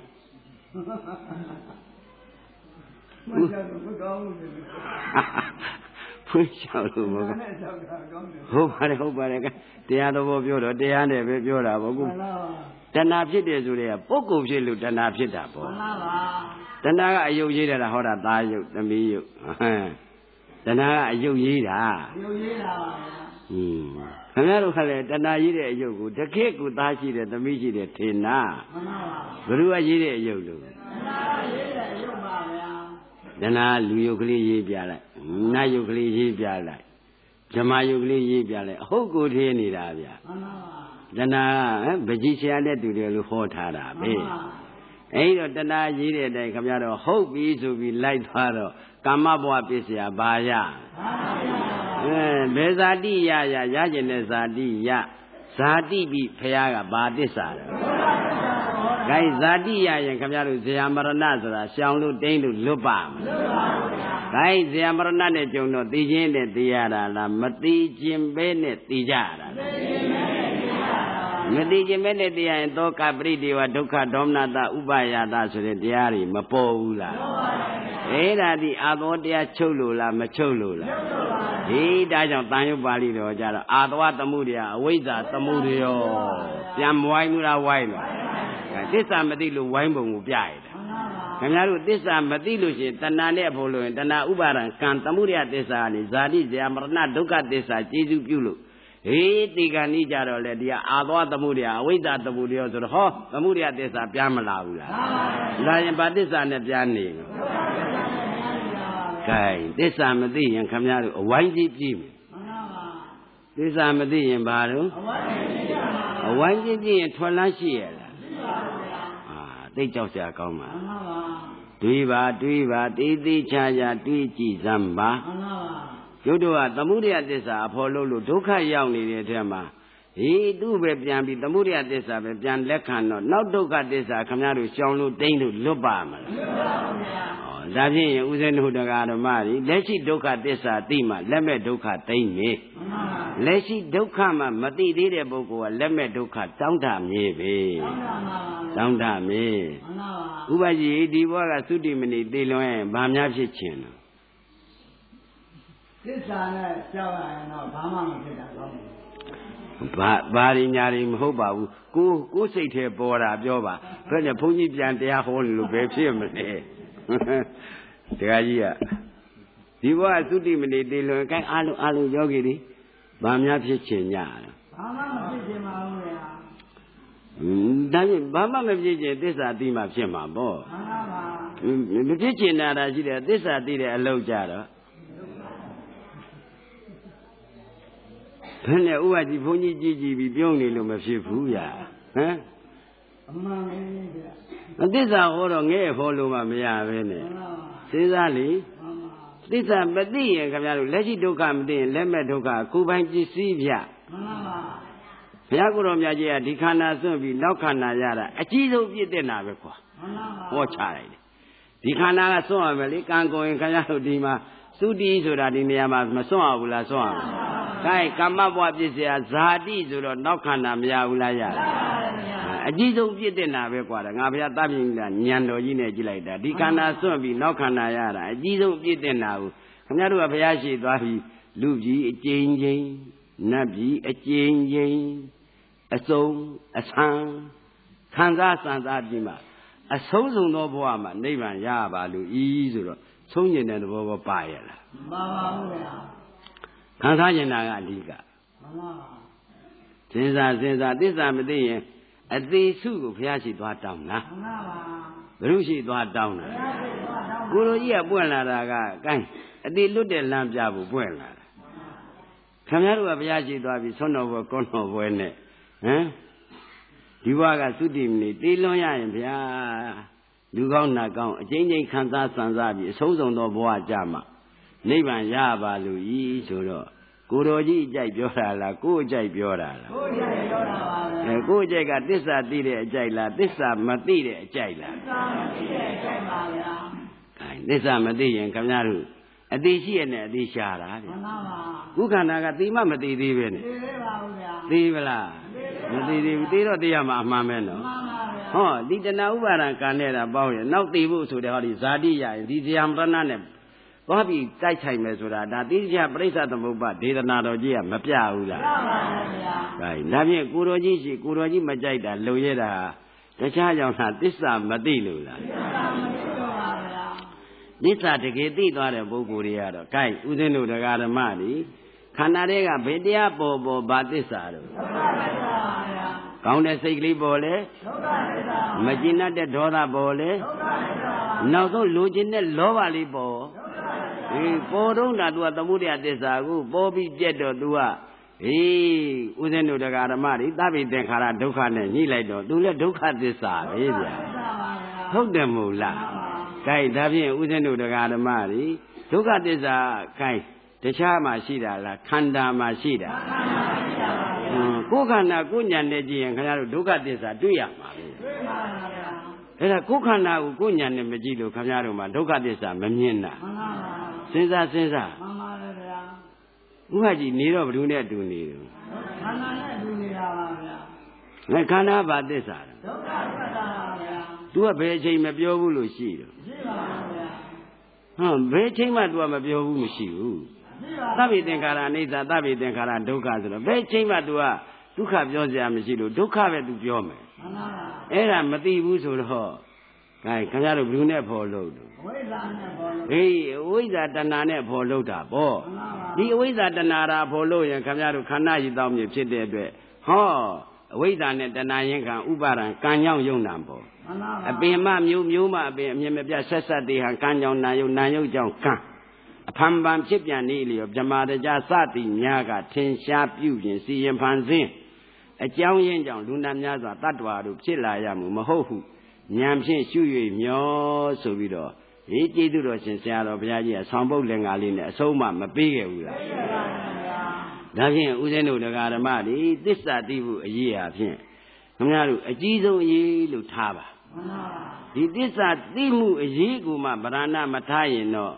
ဖွင့်ချောက်လို့မကောင်းဘူးဖွင့်ချောက်လို့မကောင်းဟုတ်ပါတယ်တရားတော်ပြောတော့တရားနဲ့ပဲပြောတာပေါ့ခုတဏှာဖြစ်တယ်ဆိုတဲ့ပုဂ္ဂိုလ်ဖြစ်လို့တဏှာဖြစ်တာပေါ့မှန်ပါပါတဏှာကအယုတ်ရေးတာဟောတာသားယုတ်သမီးယုတ်တဏှာကအယုတ်ရေးတာအယုတ်ရေးတာပါခင်ဗျားတို့ခက်လေတဏှာရေးတဲ့အယုတ်ကိုတခေတ်ကိုသားရှိတယ်သမီးရှိတယ်ထေနာမှန်ပါပါဘယ်သူကရေးတဲ့အယုတ်လို့တဏှာရေးတဲ့အယုတ်ပါဗျာတဏှာလူယုတ်ကလေးရေးပြလိုက်နတ်ယုတ်ကလေးရေးပြလိုက်ဇမယုတ်ကလေးရေးပြလိုက်အဟုတ်ကိုထေးနေတာဗျာမှန်ပါပါတဏှာပကြီးဆရာနဲ့တူတယ်လို့ဟောထားတာပဲအဲ့တော့တဏှာရေးတဲ့အတိုင်းခင်ဗျားတို့ဟုတ်ပြီဆိုပြီးလိုက်သွားတော့ကာမဘဝပစ္စယဘာရဘယ်ဇာတိရကျင်တဲ့ဇာတိရဇာတိပြီးဖះကဘာသစ္စာလဲဂိုင်းဇာတိရရင်ခင်ဗျားတို့ဇေယမရဏဆိုတာရှောင်လို့တိမ့်လို့လွတ်ပါမလားဂိုင်းဇေယမရဏနဲ့ကြုံတော့သိချင်းနဲ့သိရတာလားမသိချင်းပဲနဲ့သိကြရတာမသိခြင်းမဲ့နဲ့တရားရင်သောကပရိဒေဝဒုက္ခဒေါမနတဥပယတာဆိုတဲ့တရားတွေမပေါ်ဘူးလားအဲ့ဒါဒီအာသောတရားချုပ်လို့လားမချုပ်လို့လားဒီဒါကြောင့်တန်ရုပ်ပါဠိတော်ကြတော့အာသောသမှုတရားအဝိဇ္ဇာသမှုတွေရောပြန်မဝိုင်းဘူးလားဝိုင်းလို့သစ္စာမသိလို့ဝိုင်းပုံကိုပြရတာခင်ဗျားတို့သစ္စာမသိလို့ရှိရင်တဏှာနဲ့ဖို့လို့ရင်တဏှာဥပါဒံကံသမှုတရားသစ္စာကနေဇာတိဇေယမရဏဒုက္ခသစ္စာကျေစုပြုလို့ဟေးတိကဏိကြတော့လေဒီကအာသောသမှုတရားအဝိဇ္ဇာသမှုတရားဆိုတော့ဟောသမှုတရားသစ္စာပြန်မလာဘူးလားလာရင်ဗာသစ္စာနဲ့ပြန်နေကဲသစ္စာမသိရင်ခင်ဗျားတို့အဝိုင်းကြီးကြည့်မယ်သစ္စာမသိရင်ဘာလို့အဝိုင်းကြီးကြည့်ရင်ထွက်လန်းရှိရလားသိကြောက်စရာကောင်းပါတွေးပါတေးသေးချာချာတွေးကြည့်စမ်းပါကျုပ်တို့ကသမုဒယသစ္စာအဖော်လို့ဒုက္ခရောက်နေတဲ့ထဲမှာဟေးသူ့ပဲပြန်ပြီးသမုဒယသစ္စာပဲပြန်လက်ခံတော့နောက်ဒုက္ခသစ္စာခင်ဗျားတို့ရှောင်လို့တိမ့်လို့လွတ်ပါမလားလွတ်ပါဘူးဗျာဒါဖြင့်ဥစဉ်တို့ဓမ္မတွေလက်ရှိဒုက္ခသစ္စာသိမှလက်မဲ့ဒုက္ခတိမ့်နေမှန်ပါလက်ရှိဒုက္ခမှာမသိသေးတဲ့ပုဂ္ဂိုလ်ကလက်မဲ့ဒုက္ခတောင်းတမြေပဲတောင်းတမြေဥပကြီးဒီဘဝကသုတိမဏိသိလွန်ရင်ဘာများဖြစ်ချင်လဲသစ္စာနဲ့ကြောက်ရရင်တော့ဘာမှမဖြစ်တာဟုတ်ဘာရညာတွေမဟုတ်ပါဘူးကိုယ်စိတ်ထဲပေါ်တာပြောပါဘယ်နဲ့ဘုန်းကြီးပြန်တရားဟောလို့ပဲဖြစ်မလဲတရားကြီးကဒီဘဝသုတိမဏိသိလွန်ကိုင်းအားလုံးယောဂီတွေဘာများဖြစ်ချင်ကြလဲဘာမှမဖြစ်ချင်ပါဘူးဗျာဒါဖြင့်ဘာမှမဖြစ်ချင်သစ္စာသိမှဖြစ်မှာပေါ့မှန်ပါပါမဖြစ်ချင်တာရှိတယ်သစ္စာသိတဲ့အလုပ်ကြတော့ဘယ်နဲ့ဥပကြီးဘုန်းကြီးကြည်ပြီးပြုံးနေလို့မဖြစ်ဘူးဗျာဟမ်အမှန်ပဲဗျာသစ္စာဟောတော့ငဲ့ဟောလို့မှမရပဲနဲ့စဉ်းစားလေသစ္စာမသိရင်ခင်ဗျားတို့လက်ရှိဒုက္ခမသိရင်လက်မဲ့ဒုက္ခကိုယ်ပိုင်ပစ္စည်းဗျမှန်ပါပါဘုရားကိုယ်တော်မြတ်ကြီးကဒီခန္ဓာစွန့်ပြီးနောက်ခန္ဓာရတာအကြီးဆုံးပြည့်တဲ့နာပဲကွာမှန်ပါပါဟောချလိုက်တယ်ဒီခန္ဓာကစွန့်ရမယ်လေကံကုန်ရင်ခင်ဗျားတို့ဒီမှာသုတိဆိုတာဒီနေရာမှာမစွန့်ရဘူးလားစွန့်ရမယ်ဒါကမ္မဘဝပြည့်စရာဇာတိဆိုတော့နောက်ခန္ဓာမရဘူးလားရတယ်အကြီးဆုံးပြည့်တဲ့နာပဲကွာငါဘုရားသဗ္ဗညဉာဏ်တော်ကြီးနဲ့ကြည့်လိုက်တာဒီခန္ဓာစွန့်ပြီးနောက်ခန္ဓာရတာအကြီးဆုံးပြည့်တဲ့နာကိုခင်ဗျားတို့ကဘုရားရှိသွားပြီးလူကြီးအကျဉ်းချင်းနတ်ကြီးအကျဉ်းချင်းအစုံအဆန်းခံစားစံစားပြီးမှအဆုံးစုံသောဘဝမှာနိဗ္ဗာန်ရပါလို့ဤဆိုတော့ဆုံးကျင်တဲ့သဘောပေါ်ပါရလားမှန်ပါဘူးဗျာခံစားကျင်တာကအဓိကမှန်ပါစဉ်းစားသစ္စာမသိရင်အသေးစုကိုဘုရားရှိသွားတောင်းလားမှန်ပါဘုရုရှိသွားတောင်းလားကိုလိုကြီးကပွင့်လာတာကကိုင်းအသေးလွတ်တဲ့လမ်းပြဖို့ပွင့်လာတာခင်ဗျားတို့ကဘုရားရှိသွားပြီဆွမ်းတော်ဘွယ်ကောင်းတော်ဘွယ်နဲ့ဟမ်ဒီဘဝကသုတိမဏိသိလွန်ရရင်ဗျာလူကောင်းနတ်ကောင်းအကျဉ်းချင်းခံစားစံစားပြီးအဆုံးစုံသောဘဝကြမှာနိဗ္ဗာန်ရပါလို့ဤဆိုတော့ကိုတော်ကြီးအကြိုက်ပြောတာလားကိုယ်အကြိုက်ပြောတာလားကိုယ်အကြိုက်ပြောတာပါပဲကိုယ်အကြိုက်ကသစ္စာသိတဲ့အကြိုက်လားသစ္စာမသိတဲ့အကြိုက်လားသစ္စာမသိတဲ့အကြိုက်ပါဗျာသစ္စာမသိရင်ခင်ဗျားတို့အတိရှိရနဲ့အတိရှာတာဗျမှန်ပါပါခုခန္ဓာကသိမှမသိသေးပဲနဲ့သိသေးပါဘူးဗျာသိပလားမသိသေးဘူးသိတော့သိရမှာအမှန်ပဲနော်မှန်ပါဗျာဟောဒီတဏှာဥပါဒံကံနေတာပေါင်းရင်နောက်သိဖို့ဆိုတဲ့ဟောဒီဇာတိရရင်ဒီဇယံပရဏနဲ့သွားပြီးတိုက်ဆိုင်မယ်ဆိုတာဒါတိကျပရိစ္ဆသမုပ္ပါဒေသနာတော်ကြီးကမပြဘူးလားပြပါပါဗျာဒါဖြင့်ကိုတော်ကြီးရှိကိုတော်ကြီးမကြိုက်တာလုံရတာတခြားကြောင့်သာသစ္စာမသိလို့လားသစ္စာမသိတော့ပါဗျာသစ္စာတကယ်သိသွားတဲ့ပုဂ္ဂိုလ်တွေကတော့ gain ဥစဉ်တို့တရားဓမ္မတွေခန္ဓာတွေကဘယ်တရားပေါ်ဘာသစ္စာတော့ဒုက္ခသစ္စာပါဗျာကောင်းတဲ့စိတ်ကလေးပေါ်လေဒုက္ခသစ္စာမကျင်တတ်တဲ့ဒေါသပေါ်လေဒုက္ခသစ္စာနောက်ဆုံးလိုချင်တဲ့လောဘလေးပေါ်ပေါ်တော့တာ तू ကသမုဒယသစ္စာကိုပေါ်ပြီးပြက်တော့ तू ကဥစဉ်တို့တရားဓမ္မတွေသဗ္ဗေသင်္ခါရဒုက္ခနဲ့ညှိလိုက်တော့ तू လည်းဒုက္ခသစ္စာပဲဗျာဟုတ်တယ်မို့လားကဲဒါဖြင့်ဥစဉ်တို့တရားဓမ္မတွေဒုက္ခသစ္စာကဲတခြားမှာရှိတာလားခန္ဓာမှာရှိတာကိုယ်ခန္ဓာကိုယ်ဉာဏ်နဲ့ကြည့်ရင်ခင်ဗျားတို့ဒုက္ခသစ္စာတွေ့ရမှာပဲတွေ့ပါပါဗျာအဲ့ဒါကိုယ်ခန္ဓာကိုကိုယ်ဉာဏ်နဲ့မကြည့်လို့ခင်ဗျားတို့မှာဒုက္ခသစ္စာမမြင်တာမှန်ပါပါစဉ်းစားမှန်ပါဗျာဥပကြီးနေတော့ဘယ်သူနဲ့အတူနေတယ်ခန္ဓာနဲ့အတူနေတာပါဗျာငါခန္ဓာဘာသစ္စာလဲဒုက္ခသစ္စာပါဗျာ तू ကဘယ်အချိန်မပြောဘူးလို့ရှိတယ်ရှိပါပါဗျာဘယ်အချိန်မှ तू ကမပြောဘူးမရှိဘူးသဗ္ဗေသင်္ခါရအနိစ္စသဗ္ဗေသင်္ခါရဒုက္ခဆိုတော့ဘယ်အချိန်မှ तू ကဒုက္ခပြောစရာမရှိလို့ဒုက္ခပဲ तू ပြောမယ်မှန်ပါပါအဲ့ဒါမသိဘူးဆိုတော့ခင်ဗျားတို့ဘယ်သူနဲ့ဖော်လို့အဝိဇ္ဇာနဲ့ဖော်လို့အဝိဇ္ဇာတဏှာနဲ့ဖော်လို့တာပေါ့ဒီအဝိဇ္ဇာတဏှာရာဖော်လို့ရင်ခင်ဗျားတို့ခန္ဓာရည်တောင်းမြဖြစ်တဲ့အတွက်ဟောအဝိဇ္ဇာနဲ့တဏှာရင်ခံဥပါဒံကံကြောင့်ယုံနာပေါ့အပင်မမျိုးမအပင်အမြင်မပြဆက်ဆက်တေဟံကံကြောင့်နာယုကြောင့်ကံအဖန်ပန်ဖြစ်ပြန်နေလျောဗြဟ္မာတရားစသည်များကထင်ရှားပြုပြင်စီရင်ဖန်ဆင်းအကြောင်းရင်းကြောင့်လူနာများစွာတတ္တဝါတို့ဖြစ်လာရမှုမဟုတ်ဟုဉာဏ်ဖြင့်ရှု၍မျောဆိုပြီးတော့ကျေးဇူးတော်ရှင်ဆရာတော်ဘုရားကြီးကဆောင်းပုတ်လင်္ကာလေးနဲ့အဆုံးမမပေးခဲ့ဘူးလားပေးပါဗျာဒါဖြင့်ဦးဇင်းတို့တရားဓမ္မတွေသစ္စာသိဖို့အရေးအဖြစ်ခင်ဗျားတို့အကြီးဆုံးအရေးလို့ထားပါမှန်ပါဒီသစ္စာသိမှုအရေးကိုမှဗရဏမထားရင်တော့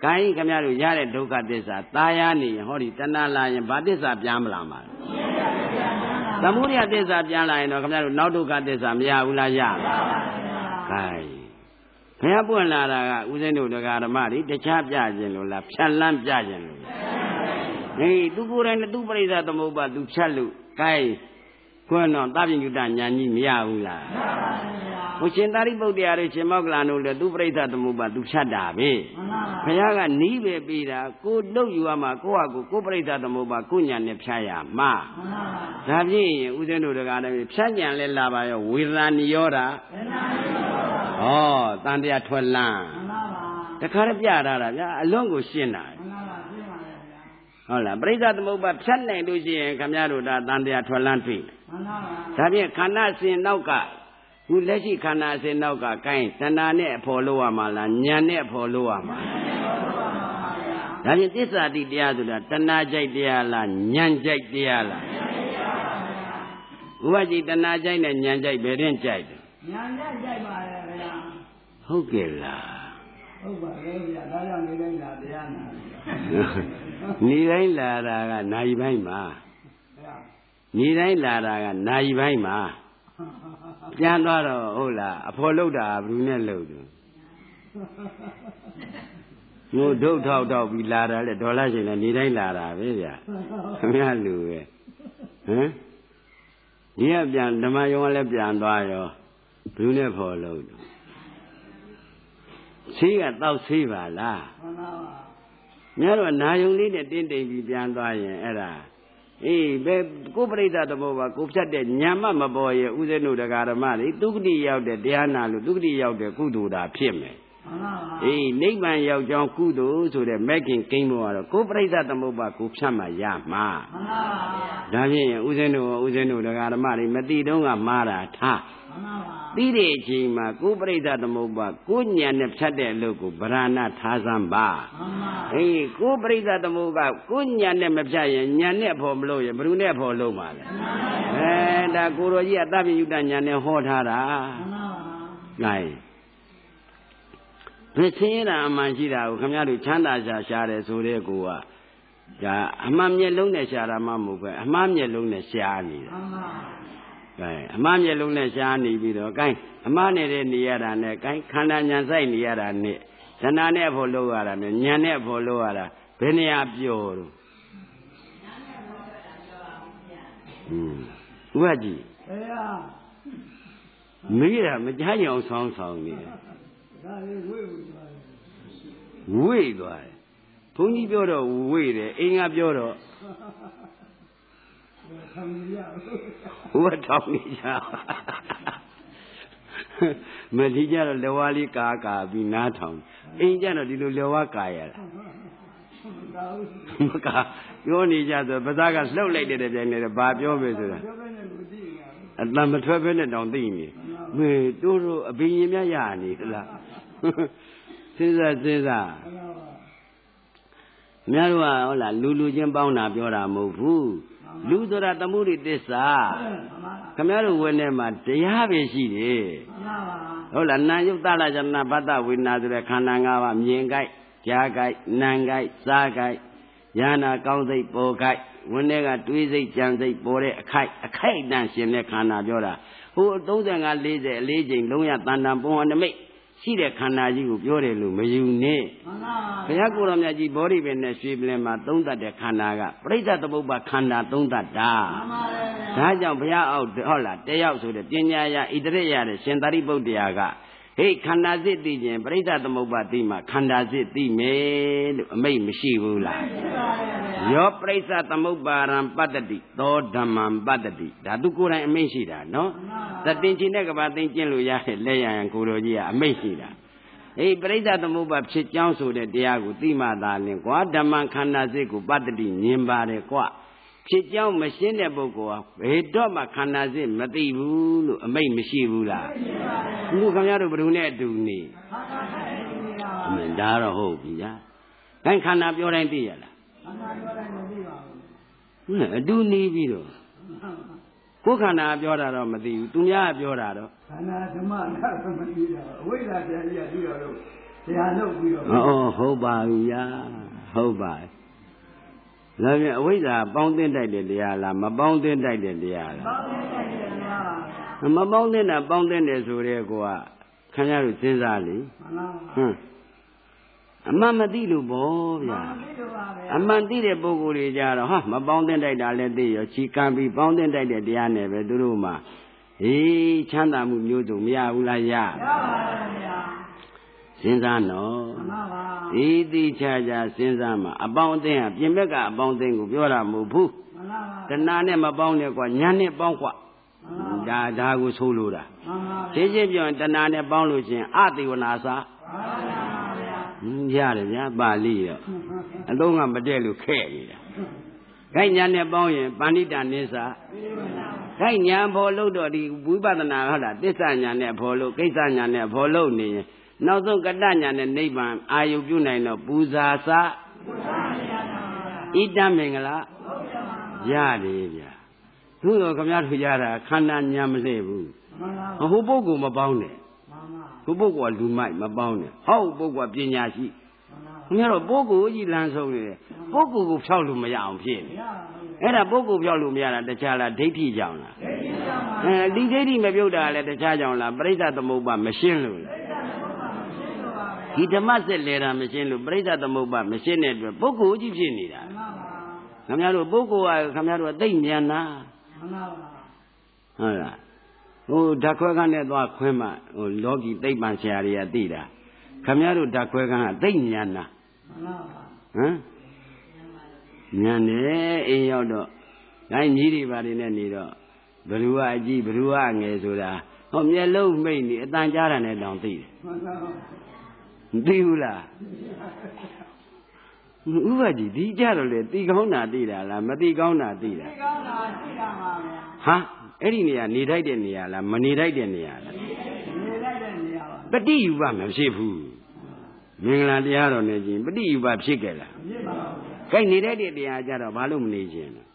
ကိုင်းခမရတို့ရတဲ့ဒုက္ခသစ္စာตายနေရင်ဟောဒီတဏှာလာရင်ဘာသစ္စာပြန်မလာမှာလဲသမုဒယသစ္စာပြန်လာရင်တော့ခမရတို့နောက်ဒုက္ခသစ္စာမရဘူးလားရပါကိုင်းဘုရားပွင့်လာတာကဦးဇင်းတို့တရားဓမ္မတွေတခြားပြခြင်းလို့လားဖြတ်လန်းပြခြင်းလို့ဟေးသူကိုယ်တိုင်သူပရိစ္ဆသမုပ္ပါသူဖြတ်လို့ကိုင်းခွန်းတော့သဗ္ဗညုတဉာဏ်ကြီးမရဘူးလားဘုရှင်သာရိပုတ္တရာတို့ရှင်မောက္ကလန်တို့လည်းသူပရိစ္ဆသမုပ္ပါသူဖြတ်တာပဲဘုရားကနီးပဲပြီးတာကိုလှုပ်ယူရမှာကိုယ့်ဟာကိုပရိစ္ဆသမုပ္ပါကိုဉာဏ်နဲ့ဖြတ်ရမှာဒါဖြင့်ဦးဇင်းတို့တရားတော်ဖြတ်ဉာဏ်လဲလာပါရောဝေဒနာနိရောဓဩတန်တရားထွက်လန်းတခါတည်းပြထားတာဗျာအလွန်ကိုရှင်းတာဟုတ်လားပရိစ္ဆသမုပ္ပါဖြတ်နိုင်လို့ရှိရင်ခမည်းတော်ဒါတန်တရားထွက်လန်းတွေ့ဒါဖြင့်ခန္ဓာစဉ်နောက်ကခုလက်ရှိခန္ဓာစဉ်နောက်ကကိုင်းတဏှာနဲ့အဖော်လို့ရမှာလားဉာဏ်နဲ့အဖော်လို့ရမှာဒါဖြင့်သစ္စာတိတရားဆိုတာတဏှာကြိုက်တရားလားဉာဏ်ကြိုက်တရားလားဥပ္ပจิတဏှာကြိုက်နဲ့ဉာဏ်ကြိုက်ဘယ်ရင်ကြိုက်တယ်ဉာဏ်ကြိုက်ပါရဲ့ဗျာဟုတ်ကဲ့လားဟုတ်ပါရဲ့ဗျာဒါကြောင့်နေတိုင်းလာတရားနာနေတိုင်းလာတာကနိုင်ပိုင်းမှာနေတိုင်းလာတာကနိုင်ပိုင်းမှာပြန်သွားတော့ဟုတ်လားအဖော်လုတ်တာဘယ်သူနဲ့လုတ်တယ်ငိုဒုတ်ထောက်ပြီးလာတာလေဒေါ်လာရှင်လည်းနေတိုင်းလာတာပဲဗျာခင်ဗျားလူပဲဟမ်ဒီကပြန်ဓမ္မယုံကလည်းပြန်သွားရောဘယ်သူနဲ့ဖော်လုတ်တယ်ဆေးကတောက်ဆေးပါလားမှန်ပါပါမြတ်တော့နာယုံလေးနဲ့တင်းတိမ်ပြီးပြန်သွားရင်အဲ့ဒါအေးဘယ်ကိုပရိသတ်တဘောပါကိုဖြတ်တဲ့ညံမမပေါ်ရဲ့ဥစဉ်တို့တရားဓမ္မတွေဒုက္ခတိရောက်တဲ့တရားနာလို့ဒုက္ခတိရောက်တဲ့ကုသိုလ်တာဖြစ်မယ်မှန်ပါပါအေးနိဗ္ဗာန်ရောက်ကြောင်းကုသိုလ်ဆိုတဲ့မဲ့ခင်ကိန်းပေါ်ကတော့ကိုပရိသတ်သမုပ္ပါကိုဖြတ်မှရမှာမှန်ပါပါဒါဖြင့်ဥစဉ်တို့တရားဓမ္မတွေမတိတုံးကမှားတာထားမှန်ပါပါပြီးတဲ့အချိန်မှာကိုပရိသတ်သမုပ္ပါကိုဉာဏ်နဲ့ဖြတ်တဲ့အလုပ်ကိုဗရဏထားစမ်းပါမှန်ပါအေးကိုပရိသတ်သမုပ္ပါကိုဉာဏ်နဲ့မဖြတ်ရင်ဉာဏ်နဲ့ဖော်မလို့ရဘယ်သူနဲ့ဖော်လို့မှာလဲဒါကိုရောကြီးအသဗ္ဗညုတဉာဏ်နဲ့ဟောထားတာမှန်ပါပါ gain ဘယ်ဆင်းရဲတာအမှန်ရှိတာကိုခင်ဗျားတို့ချမ်းသာရှာတယ်ဆိုတဲ့ကိုကဒါအမှန်မျက်လုံးနဲ့ရှာတာမှမဟုတ်ပဲအမှားမျက်လုံးနဲ့ရှာနေတာမှန်ပါကဲအမှားမျက်လုံးနဲ့ရှားနေပြီးတော့ကဲအမှားနေတဲ့နေရတာနဲ့ကဲခန္ဓာဉာဏ်ဆိုင်နေရတာနဲ့ဇဏနဲ့ဖို့လို့ရတာနဲ့ဉာဏ်နဲ့ဖို့လို့ရတာဘယ်နေရာပြောတော့ဥပ္ပကြီးမေးတာမကြားကြအောင်ဆောင်းနေတယ်ဒါလေးဝေ့သွားတယ်ဘုန်းကြီးပြောတော့ဝေ့တယ်အင်းကပြောတော့ဘုရားထောင်နေကြမဒီကြတော့လက်ဝါးလေးကာပြီးနားထောင်အိမ်ကြတော့ဒီလိုလက်ဝါးကာရတာမကာပြောနေကြဆိုပဇာကလှုပ်လိုက်တဲ့ပြိုင်နေတယ်ဘာပြောပဲဆိုတာအတန်မထွက်ဘဲနဲ့တောင်သိနေမေတို့အဘိညာဉ်များရနေသလားစဉ်းစားများတို့ကဟုတ်လားလူချင်းပေါင်းတာပြောတာမဟုတ်ဘူးလူဆိုတာသမုဒိသစ္စာခင်ဗျားတို့ဝယ်ထဲမှာတရားပဲရှိတယ်ဟုတ်လားနာယုတ်တလဇဏဘတ္တဝေဒနာဆိုတဲ့ခန္ဓာ၅ပါးမြင်ကြိုက်ကြားကြိုက်နားကြိုက်စားကြိုက်ဉာဏကောင်းစိတ်ပေါ်ကြိုက်ဝင်ထဲကတွေးစိတ်ကြံစိတ်ပေါ်တဲ့အခိုက်အတန့်ရှင်တဲ့ခန္ဓာပြောတာဟို35 40အလေးချိန်လုံးရတန်တန်ပုံဟနမိတ်ရှိတဲ့ခန္ဓာကြီးကိုပြောတယ်လို့မယူနဲ့ဘုရားကိုယ်တော်မြတ်ကြီးဗောဓိပင်နဲ့ရွှေပလင်မှာသုံးသတ်တဲ့ခန္ဓာကပရိစ္ဆသမုပ္ပါခန္ဓာသုံးသတ်တာဒါကြောင့်ဘုရားအောက်ဟုတ်လားတယောက်ဆိုတဲ့ပညာရဣတရိရတဲ့ရှင်သာရိပုတ္တရာကဟေးခန္ဓာစစ်သိခြင်းပရိစ္ဆသမုပ္ပါသိမှခန္ဓာစစ်သိမယ်လို့အမိန့်မရှိဘူးလားယောပရိစ္ဆသမုပ္ပါရံပတ္တိသောဓမ္မံပတ္တိဒါသူကိုယ်တိုင်အမိန့်ရှိတာနော်သတင်ချင်တဲ့ကဘာသိကျင့်လို့ရတဲ့လက်ရန်ကိုတော်ကြီးကအမိန့်ရှိတာအေးပရိစ္ဆသမုပ္ပါဖြစ်ကြောင်းဆိုတဲ့တရားကိုသိမှသာလင်ကွာဓမ္မခန္ဓာစစ်ကိုပတ္တိမြင်ပါတယ်ကွာဖြစ်ကြောင်းမရှင်းတဲ့ပုဂ္ဂိုလ်ဟာဘယ်တော့မှခန္ဓာစစ်မသိဘူးလို့အမိန့်မရှိဘူးလားခုခင်ဗျားတို့ဘယ်သူနဲ့အတူနေအမှန်ဒါတော့ဟုတ်ပြီညာခိုင်းခန္ဓာပြောတိုင်းသိရလားခန္ဓာပြောတိုင်းမသိပါဘူးအတူနေပြီးတော့ကိုယ်ခန္ဓာပြောတာတော့မသိဘူးသူများပြောတာတော့ခန္ဓာဓမ္မနာမသိတာအဝိဇ္ဇာတရားကြီးကသိတော်လို့တရားလုပ်ပြီးတော့ဟုတ်ပါပြီဗျာဟုတ်ပါဒါဖြင့်အဝိဇ္ဇာပေါင်းသင်းတိုက်တဲ့တရားလားမပေါင်းသင်းတိုက်တဲ့တရားလားပေါင်းသင်းတိုက်တဲ့တရားပါမပေါင်းသင်းတာပေါင်းသင်းတယ်ဆိုတဲ့ကောခင်ဗျားတို့စဉ်းစားလေအမှန်မသိလို့ပေါ့ဗျာအမှန်သိတဲ့ပုဂ္ဂိုလ်တွေကြတော့ဟာမပေါင်းသင်းတိုက်တာလည်းသိရောချီကံပြီးပေါင်းသင်းတိုက်တဲ့တရားနဲ့ပဲသူတို့မှချမ်းသာမှုမျိုးစုံမရဘူးလားရပါပါဗျာစဉ်းစားနော်မှန်ပါတိချာချာစဉ်းစားမှာအပေါင်းအသင်းဟာပြင်ဘက်ကအပေါင်းအသင်းကိုပြောတာမဟုတ်ဘူးမှန်ပါတဏှာနဲ့မပေါင်းနဲ့ကွာညာနဲ့ပေါင်းကွာဒါကိုဆိုလိုတာမှန်ပါရှင်းပြောရင်တဏှာနဲ့ပေါင်းလို့ရှင်အတိဝနာစာရတယ်ဗျာပါဠိရောအလုံးကမတည့်လို့ခဲ့နေတာခိုင်ညာနဲ့ပေါင်းရင်ပဏိတနိစ္စခိုင်ညာဖို့လို့တော့ဒီဝိပဿနာဟုတ်လားသစ္စာညာနဲ့ဖို့လို့ကိစ္စညာနဲ့ဖို့လို့နေရင်နောက်ဆုံးကတ္တညာနဲ့နိဗ္ဗာန်အာယုပြုနိုင်တော့ပူဇာစဣတ္တမင်္ဂလာရတယ်ဗျာသူတို့ခင်ဗျားတို့ရတာခန္ဓာညာမလှည့်ဘူးဟိုပုဂ္ဂိုလ်မပေါင်းနဲ့ဟိုပုဂ္ဂိုလ်ကလူမိုက်မပေါင်းနဲ့ဟောပုဂ္ဂိုလ်ကပညာရှိခင်ဗျားတို့ပုဂ္ဂိုလ်ကြီးလမ်းဆုံးနေတယ်ပုဂ္ဂိုလ်ကိုဖြောက်လို့မရအောင်ဖြစ်နေအဲ့ဒါပုဂ္ဂိုလ်ဖြောက်လို့မရတာတခြားလားဒိဋ္ဌိကြောင့်လားဒီဒိဋ္ဌိမပြုတ်တာလည်းတခြားကြောင့်လားပရိစ္ဆသမုပ္ပါမရှင်းလို့ဒီဓမ္မစက်လေတာမရှင်းလို့ပရိစ္ဆသမုပ္ပါမရှင်းတဲ့အတွက်ပုဂ္ဂိုလ်ကြီးဖြစ်နေတာခင်ဗျားတို့ပုဂ္ဂိုလ်ကခင်ဗျားတို့သိဉာဏ်နာဟုတ်လားဟိုဓာတ်ခွဲခန်းနဲ့သွားခွင်းမှဟိုလောကီသိပ္ပံဆရာတွေကသိတာခင်ဗျားတို့ဓာတ်ခွဲခန်းကသိဉာဏ်နာဟမ်ဉာဏ်နဲ့အိမ်ရောက်တော့တိုင်းကြီးတွေပါနေနေတော့ဘ누구ကအကြီးဘ누구ကအငယ်ဆိုတာဟောမျက်လုံးမိတ်နေအတန်ကြားတာနဲ့တောင်သိတယ်မသိဘူးလားဥပကြီးဒီကြတော့လေသိကောင်းတာသိတာလားမသိကောင်းတာသိတာသိကောင်းတာသိတာပါဗျာဟာအဲ့ဒီနေရာနေထိုက်တဲ့နေရာလားမနေထိုက်တဲ့နေရာလားနေထိုက်တဲ့နေရာပါပဋိယူပမဖြစ်ဘူးမင်္ဂလာတရားတော်နဲ့ချင်းပဋိယူပဖြစ်ကြလားမဖြစ်ပါဘူး။ကြိုက်နေတတ်တဲ့တရားကြတော့ဘာလို့မနေခြင်းလဲ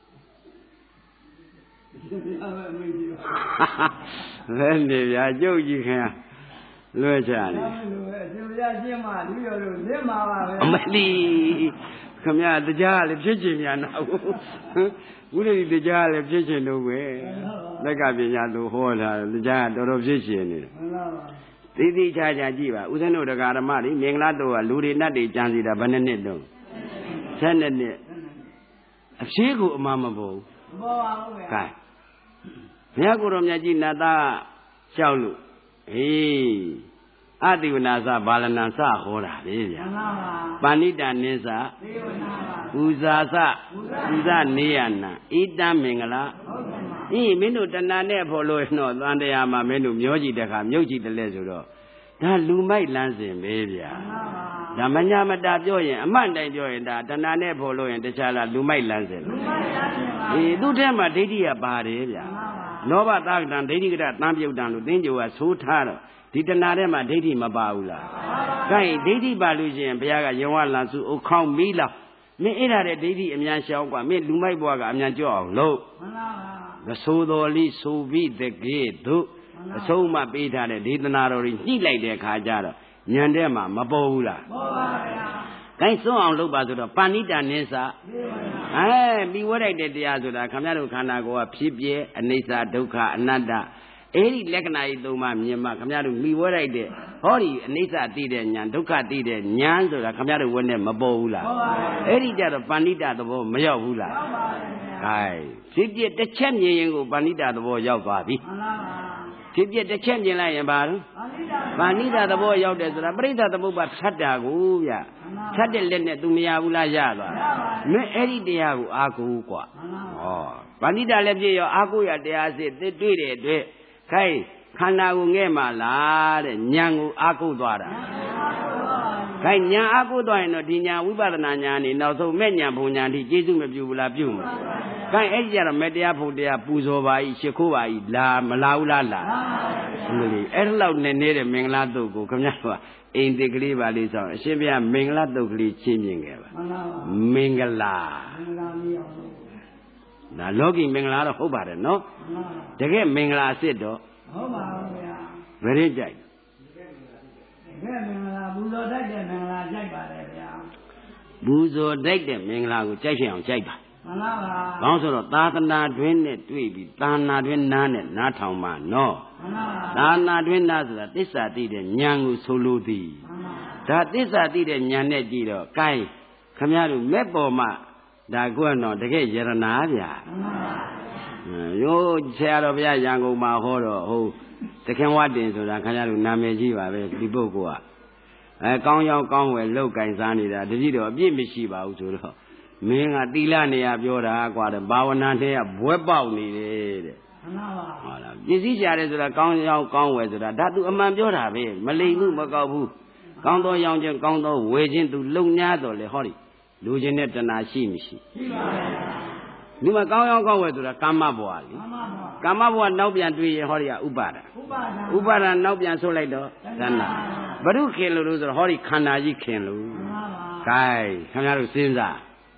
။ဘယ်နေဗျာကြုတ်ကြီးခင်လွဲချတယ်။အရှင်ဘုရားရှင်းမှလူရောလို့လင်းမှာပါပဲ။အမလီခင်ဗျာတရားလည်းဖြစ်ခြင်းများနာဘူး။ဘုရားဒီတရားလည်းဖြစ်ခြင်းတို့ပဲ။လက်ကပညာတို့ဟောတာတရားတော်တော်ဖြစ်ခြင်းနေတယ်။မှန်ပါပါ။သိသိချာချာကြည့်ပါဦးဇင်းတို့တရားဓမ္မတွေမင်္ဂလာတို့ကလူတွေနတ်တွေကြံစီတာဘယ်နှစ်တုန်း12နှစ်အဖြေကိုအမှန်မပေါ်ဘူးမပေါ်ပါဘူးဗျာမြတ်ကိုယ်တော်မြတ်ကြီးနတ်သားလျှောက်လို့အတိဝနာစဘာလနံစဟောတာလေဗျာပဏိတနိစ္စပူဇာစပူဇနေယနာဣတံမင်္ဂလာမင်းတို့တဏှာနဲ့ဖို့လို့တော့သံတရားမှာမင်းတို့မျောကြည့်တဲ့ခါမြုပ်ကြည့်တယ်လေဆိုတော့ဒါလူမိုက်လန်းစဉ်ပဲဗျာဒါမညာမတာပြောရင်အမှန်တိုင်းပြောရင်ဒါတဏှာနဲ့ဖို့လို့ရင်တခြားလားလူမိုက်လန်းစဉ်သူ့ထဲမှာဒိဋ္ဌိကပါတယ်ဗျာလောဘသာကတံဒိဋ္ဌိကတသံပြုတ်တံလို့သင်္ကြန်ကဆိုးထားတော့ဒီတဏှာထဲမှာဒိဋ္ဌိမပါဘူးလား။ဒါဒိဋ္ဌိပါလို့ရှိရင်ဘုရားကယဝလန်စုအုတ်ခေါင်းမီးလောက်မင်းအဲ့ဒါတဲ့ဒိဋ္ဌိအများရှောင်းกว่าမင်းလူမိုက်ဘွားကအများကြောက်အောင်လို့မှန်ပါပါမဆိုးတော်လိဆိုပြီးတကယ်တို့အဆုံးမပေးထားတဲ့ဒေသနာတော်ကြီးညှိလိုက်တဲ့ခါကျတော့ညံထဲမှာမပေါ်ဘူးလားပေါ်ပါဗျာ။တိုင်းစွန့်အောင်လုပ်ပါဆိုတော့ပဏိတနိစ္စပြီးဝဲလိုက်တဲ့တရားဆိုတာခမရတို့ခန္ဓာကိုယ်ကဖြစ်ပြအနိစ္စဒုက္ခအနတ္တအဲ့ဒီလက္ခဏာကြီးသုံးပါမြင်မှခမရတို့မိဝဲလိုက်တဲ့ဟောဒီအနိစ္စသိတဲ့ဉာဏ်ဒုက္ခသိတဲ့ဉာဏ်ဆိုတာခမရတို့ဝဲနဲ့မပေါ်ဘူးလားအဲ့ဒီကြတော့ပဏိတသဘောမရောက်ဘူးလားဖြစ်ပြတစ်ချက်မြင်ရင်ကိုပဏိတသဘောရောက်သွားပြီဖြစ်ပြတစ်ချက်မြင်လိုက်ရင်ဘာလို့ပဏိတသဘောရောက်တယ်ဆိုတာပရိစ္ဆသမုပ္ပါဖြတ်တာကိုဗျဖြတ်တဲ့လက်နဲ့သူမရဘူးလားရသွားမင်းအဲ့ဒီတရားကိုအာကိုกว่าဟောပဏိတလည်းပြည့်ရောအာကိုရတရားစစ်တွေ့တဲ့အတွက်ခိုင်းခန္ဓာကိုငဲ့မှလားတဲ့ဉာဏ်ကိုအာကိုသွားတာခိုင်းဉာဏ်အာကိုသွားရင်တော့ဒီဉာဏ်ဝိပဿနာဉာဏ်နေနောက်ဆုံးမဲ့ဉာဏ်ဘုံဉာဏ်ဒီကျေစုမပြုဘူးလားပြုမှာခိုင်းအဲ့ဒီကြတော့မဲ့တရားဖို့တရားပူဇော်ပါ၏ရှ िख ိုးပါ၏လာမလာဘူးလားလာအဲ့ဒါလောက်နဲ့နေတဲ့မင်္ဂလာတုတ်ကိုခင်ဗျားကအိမ်တိတ်ကလေးပါလေးဆောင်အရှင်ဘုရားမင်္ဂလာတုတ်ကလေးချင်းမြင်ခဲ့ပါမင်္ဂလာဒါလောကီမင်္ဂလာတော့ဟုတ်ပါတယ်နော်တကယ်မင်္ဂလာအစ်စ်တော့ဟုတ်ပါဘူးဗျာဗရိကြိုက်တကယ်မင်္ဂလာပူဇော်တတ် Buzo take the Mingla Jason Jaiba. Also, Tatana Dwin it Tweeby, Tana Dwin Nan, Natama, no. Tana Dwin Nazar, this I did a Nyangu Soludi. That this I did a Nyanetiro, Kai, Kamaru Mepoma, Daguano, the gay Yeranavia. You chair of Yango Mahoro, who the Kenwadins or the Kanaru Namejiva, the Bogua. I can't look and Zanida, the video of Yimishiba. Ming a Dilania Biora, what a Bawana, a webbound needed. This is a count with that to a man Biora, Malay Makabu, Condo Young Condo, waging to Lunado, the Holly, Lujanet and Ashimishi. You must go with the Kamabwa. Kamabwa Nobian to Horia Ubara. Ubara Nobian so later. But who can lose a Hori Kanaji can lose? Kai, Kanaru Sinza.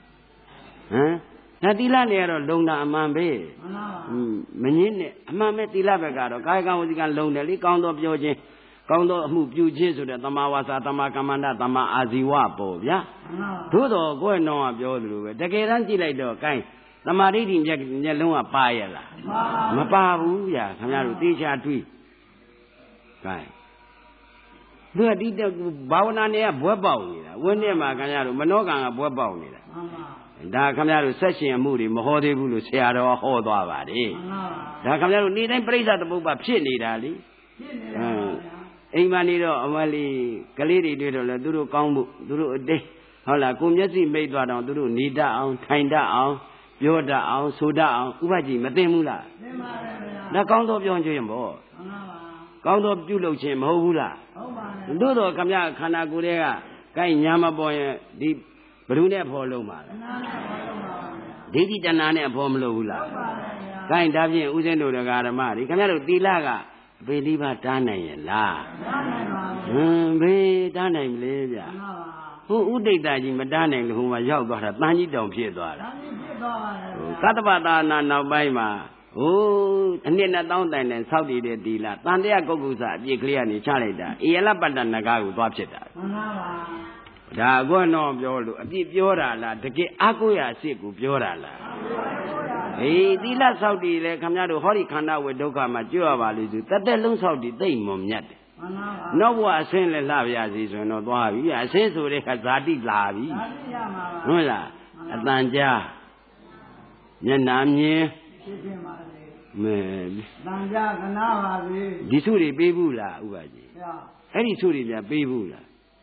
Natilania Lona Amambe. Menin, Amametila Begado, Kai was can loan the Condo of George, Condo move you to the Tamawasa Tamakamanda Tama Aziwapo, ya? Todo going on of Yodu, the Geranti later, Kai. The Maridin Yellow Payala. Mapabu, ya, Kanaru teacher tree. Kai. Do a detail Bawanania Bwabao, when near Maganaru, Manogan of Bwabao. Da Kanaru Session Moody, Mahode Bulu, Seattle, Hodavadi. Da Kanaru need and praise at the Buba Chini, Dali. Imanido, Amali, Kaliri, Duro Kambu, Duro Day. Hola, Kumyasi made one on Duro, Nida, Kinda out, Yoda out, Soda out, Ubaji, Matemula. The count of your Jimbo. Count of Julo Chim, Hula. Dodo Kamya Kanagurea, Kai Yama boy, deep Brune Poloma. Didi Danane Pomlula. Kai Davi Uzendo the Garamari, Kamero Dilaga, Beliva Tana La. Be Dana Livia. Who did that in Madana whom I got a money don't pay dollar? Katabata now by ma. Oh, and then a down and Saudi dealer. Tandia Gogusa, be clear in Charida. Ella Bandanaga watch it. Da go no Biolo, a deep Biora, the gay Akuya Siku Biora. Eh, Dila Saudi, le Camado Horicana with Doka Majua Valley, that the long Saudi day mom yet. No one saying Lavia is not why I say so they have Zadi Lavi. Nola, Atanja Yanamye Disuri Bebula, Ubaji. Any Suri Bebula.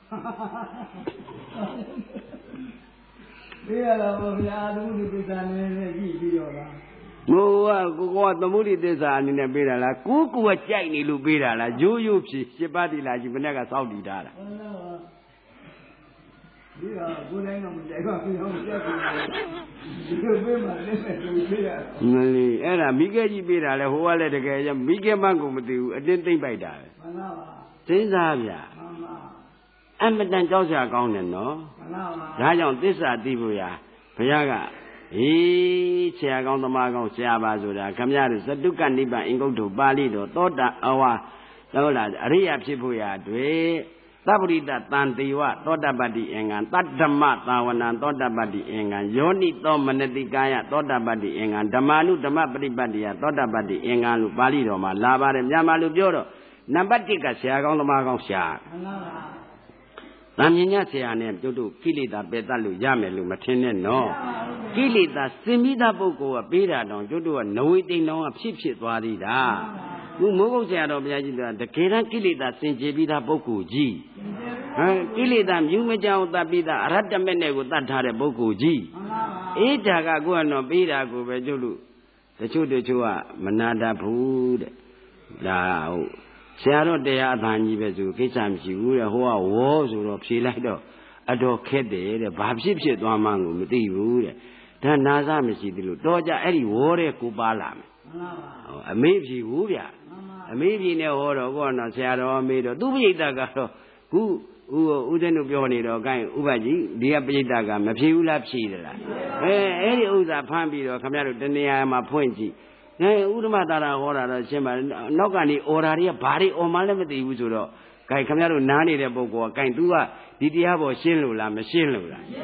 No, go the moody design in a bit like Kuku a Chinese Lubira, like Juyu, Shibadi, like Jimenega Saudi Dara. Era Miguel Bira, who are let again, Miguel Mango, I didn't think by that. Sinzavia. I'm a Danjosa Gonan, no? Rajon, this are Dibuya, Payaga. Chia on the Mago, Siabazura, Kamaris, the Dukan Liba, Ingo to Balido, Tota, our Lola, Ria Chibuya, Dwe, Taburita, Tantiwa, Tota Badi Engan, Tatama, Tawana, Tota Badi Engan, Yoni Tomanetikaya, Tota Badi Engan, Damanu, Damapri Badia, Tota Badi Engan, Balido, Lava, and Yamalu Bioro, Nabatika, Sia on the Mago Sia. Naminya Sianem to do Kilita Betalu Yamelu Matine no. Kilita Simida Boko a Pira don't you do a no eating no a cheap shit Wadida. Mugo Zero the Kera Kilita Saint Jebida Boko G. Kilita Yumaja Tabida Ratamene with that Tare Boko G. Ejaga go no Bida go Vejulu. The Chudua Manada Food. Now. Seattle de Adanibezu, Kisam, who are wars or she like a dog kede, the Babship shit one mango, the wood. Then Nazam is it, Doja Eddie Warrior Kubalam. A maybe Wubia. A maybe in a order one on Seattle made a dubi daga who wouldn't be on it or guy Ubaji, dear Pidaga, Mapula Psida. Any Uza Pambi or Camaro Denia Pointy. Urumatara or Shema, Nogani or Aria Bari or Malamati Uzuro, Kai Camaro Nani de Bogo, Kain Dua, Didiabo Shinlula, Machinlula.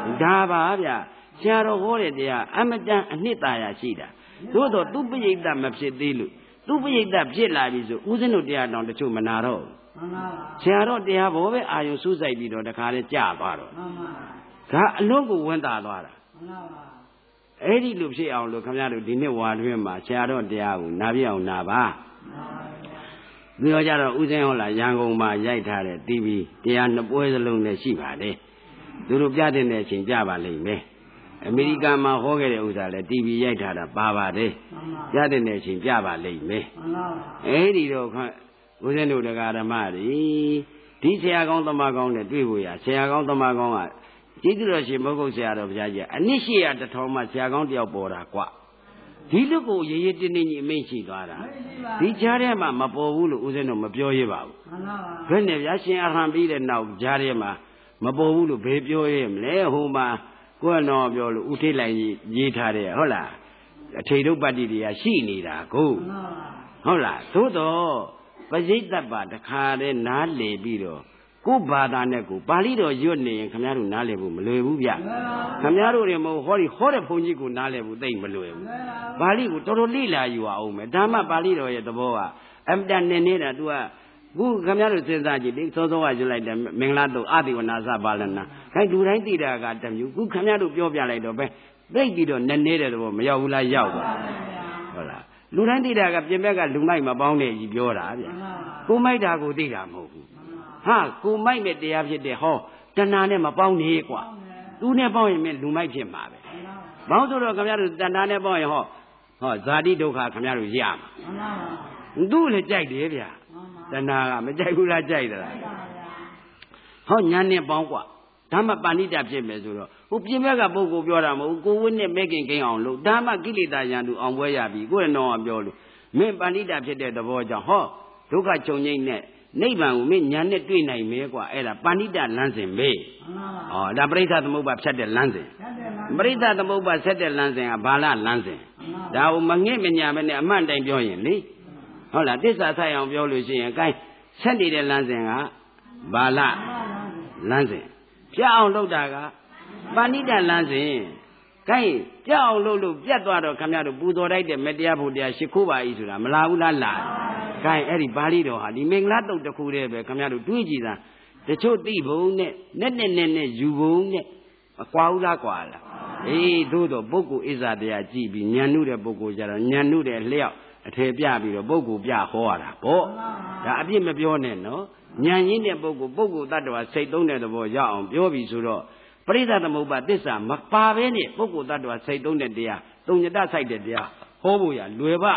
ဒါပါဗျာဆရာတော်ဟောတဲ့တရားအမတန်အနှစ်သာရရှိတာသို့တော့သူပရိသတ်မဖြစ်သေးလို့သူပရိသတ်ဖြစ်လာပြီဆိုဦးဇင်းတို့တရားတောင်တချို့မနာတော့ဆရာတော်တရားဘောပဲအာယုံစူးစိုက်ပြီးတော့တခါလဲကြာသွားတော့ဒါအလုံးကိုဝန်တာသွားတာအဲ့ဒီလိုဖြစ်အောင်လို့ခင်ဗျားတို့ဒီနှစ်ဝါတွင်းမှာဆရာတော်တရားကိုနာပြအောင်နာပါပြီးတော့ကြတော့ဦးဇင်းဟောလာရန်ကုန်မှာရိုက်ထားတဲ့ TV တရားနှစ်ပွဲစလုံးနဲ့ရှိပါတယ်သူတို့ပြတဲ့အချိန်ပြပါလိမ့်မယ်အမေရိကန်မှာဟောခဲ့တဲ့ဥစ္စာလဲ TV ရိုက်ထားတာပါပါတယ်ပြတဲ့အချိန်ပြပါလိမ့်မယ်အဲ့ဒီတော့ဦးဇင်းတို့တရားဓမ္မတွေဒီဆရာကောင်းသမားကောင်းနဲ့တွေ့ဖို့ရဆရာကောင်းသမားကောင်းကကျေးဇူးတော်ရှင်မဟုတ်ဆရာတော်ဘုရားကြီးအနည်း800မှဆရာကောင်းတယောက်ပေါ်တာကွဒီလူကိုရေရေတင်းတင်းကြီးအမိန့်ရှိသွားတာဒီကြားထဲမှာမပေါ်ဘူးလို့ဦးဇင်းတို့မပြောရပါဘူးဘယ်နဲ့ဗျာရှင်အဟံပြီးတဲ့နောက်ကြားထဲမှာမပေါ်ဘူးလို့ဘယ်ပြောရမလဲဟိုမှာကိုယ်တော်ပြောလို့ဦးထိတ်လိုက်ရေးထားတယ်ဟုတ်လားအထေတုပ္ပတ္တိတွေကရှိနေတာကိုဟုတ်လားသို့တော့ပရိသတ်ပါတခါတည်းနားလည်ပြီးတော့ကိုယ်ဘာသာနဲ့ကိုပါဠိတော်ရွတ်နေရင်ခင်ဗျားတို့နားလည်ဖို့မလွယ်ဘူးဗျခင်ဗျားတို့တွေမဟုတ်ဟောတဲ့ဘုန်းကြီးကိုနားလည်ဖို့သိမလွယ်ဘူးပါဠိကိုတော်တော်လေ့လာယူအောင်မယ်ဒါမှပါဠိတော်ရဲ့သဘောကအမတန်နဲ့နေတာ तू ကခုခင်ဗျားတို့စဉ်းစားကြည့်လေစောစောကရွတ်လိုက်တယ်မင်္ဂလာတုတ်အတိဝနာစပါလနာခိုင်လူတိုင်းသိတာကတမျိုးခုခင်ဗျားတို့ပြောပြလိုက်တော့ပဲသိပြီးတော့နဲ့နေတဲ့သဘောမရောက်ဘူးလားရောက်ပါဟုတ်လားလူတိုင်းသိတာကပြင်ဘက်ကလူမိုက်မပေါင်းတဲ့ကြီးပြောတာဗျကိုမိုက်တာကိုသိတာမဟုတ်ဘူးဟာကိုမိုက်နဲ့တရားဖြစ်တဲ့ဟောတဏှာနဲ့မပေါင်းနေကွာသူနဲ့ပေါင်းရင်လူမိုက်ဖြစ်မှာပဲဘောင်းဆိုတော့ခင်ဗျားတို့တဏှာနဲ့ပေါင်းရင်ဟောဇာတိဒုက္ခခင်ဗျားတို့ရမှာသူ့လည်းကြိုက်တယ်ဗျတဏှာကမကြိုက်ဘူးလားကြိုက်သလားဟောညာနဲ့ပေါင်းကွာဓမ္မပါဏိတဖြစ်မယ်ဆိုတော့ဟိုပြင်ဘက်ကပုဂ္ဂိုလ်ပြောတာမဟုတ်ကိုဝိနဲ့မဲခင်ကိန်းအောင်လို့ဓမ္မကိလေသာရန်သူအောင်ပွဲရပြီကိုယ့်တော်ကပြောလို့မင်းပါဏိတဖြစ်တဲ့သဘောကြောင့်ဟောဒုက္ခချုပ်ငြိမ့်နဲ့နိဗ္ဗာန်ကိုမင်းညာနဲ့တွေ့နိုင်မယ်ကွာအဲ့ဒါပါဏိတလမ်းစဉ်ပဲဟောဒါပရိစ္ဆသမုပ္ပါဖြတ်တဲ့လမ်းစဉ်ပရိစ္ဆသမုပ္ပါဆက်တဲ့လမ်းစဉ်ကဘာလလမ်းစဉ်ဒါကိုမငဲ့မညာမနဲ့အမှန်တိုင်းပြောရင်လေဟုတ်လားသစ္စာဆိုင်အောင်ပြောလို့ရှိရင် gain ဆက်နေတဲ့လမ်းစဉ်ကဘာလလမ်းစဉ်ပြအောင်လုပ်တာကပါဏိတလမ်းစဉ် gain ပြအောင်လုပ်လို့ပြတ်သွားတော့ခင်ဗျားတို့ပူဇော်တိုက်တဲ့မတရားဖို့တရားရှိခိုးပါ၏ဆိုတာမလာဘူးလားလာgain အဲ့ဒီပါဠိတော်ဟာဒီမင်္ဂလာတုတ်တစ်ခုတည်းပဲခင်ဗျားတို့တွေးကြည့်တာတချို့သိဘုံနဲ့ယူဘုံနဲ့မကွာဘူးလားကွာလားအေးသို့တော့ပုဂ္ဂိုလ်ဣဇာတရားကြည့်ပြီးဉာဏ်နုတဲ့ပုဂ္ဂိုလ်ကြတော့ဉာဏ်နုတဲ့လျှောက်အထည်ပြပြီးတော့ပုဂ္ဂိုလ်ပြဟောရတာပေါ့ဒါအပြစ်မပြောနဲ့နော်ဉာဏ်ရင်းတဲ့ပုဂ္ဂိုလ်တ attva စိတ်သုံးတဲ့သဘောရအောင်ပြောပြီးဆိုတော့ပရိသသမုပ္ပါသစ္စာမပါဘဲနဲ့ပုဂ္ဂိုလ်တ attva စိတ်သုံးတဲ့တရားသုံးညတဆိုင်တဲ့တရားဟောဖို့ရလွယ်ပါ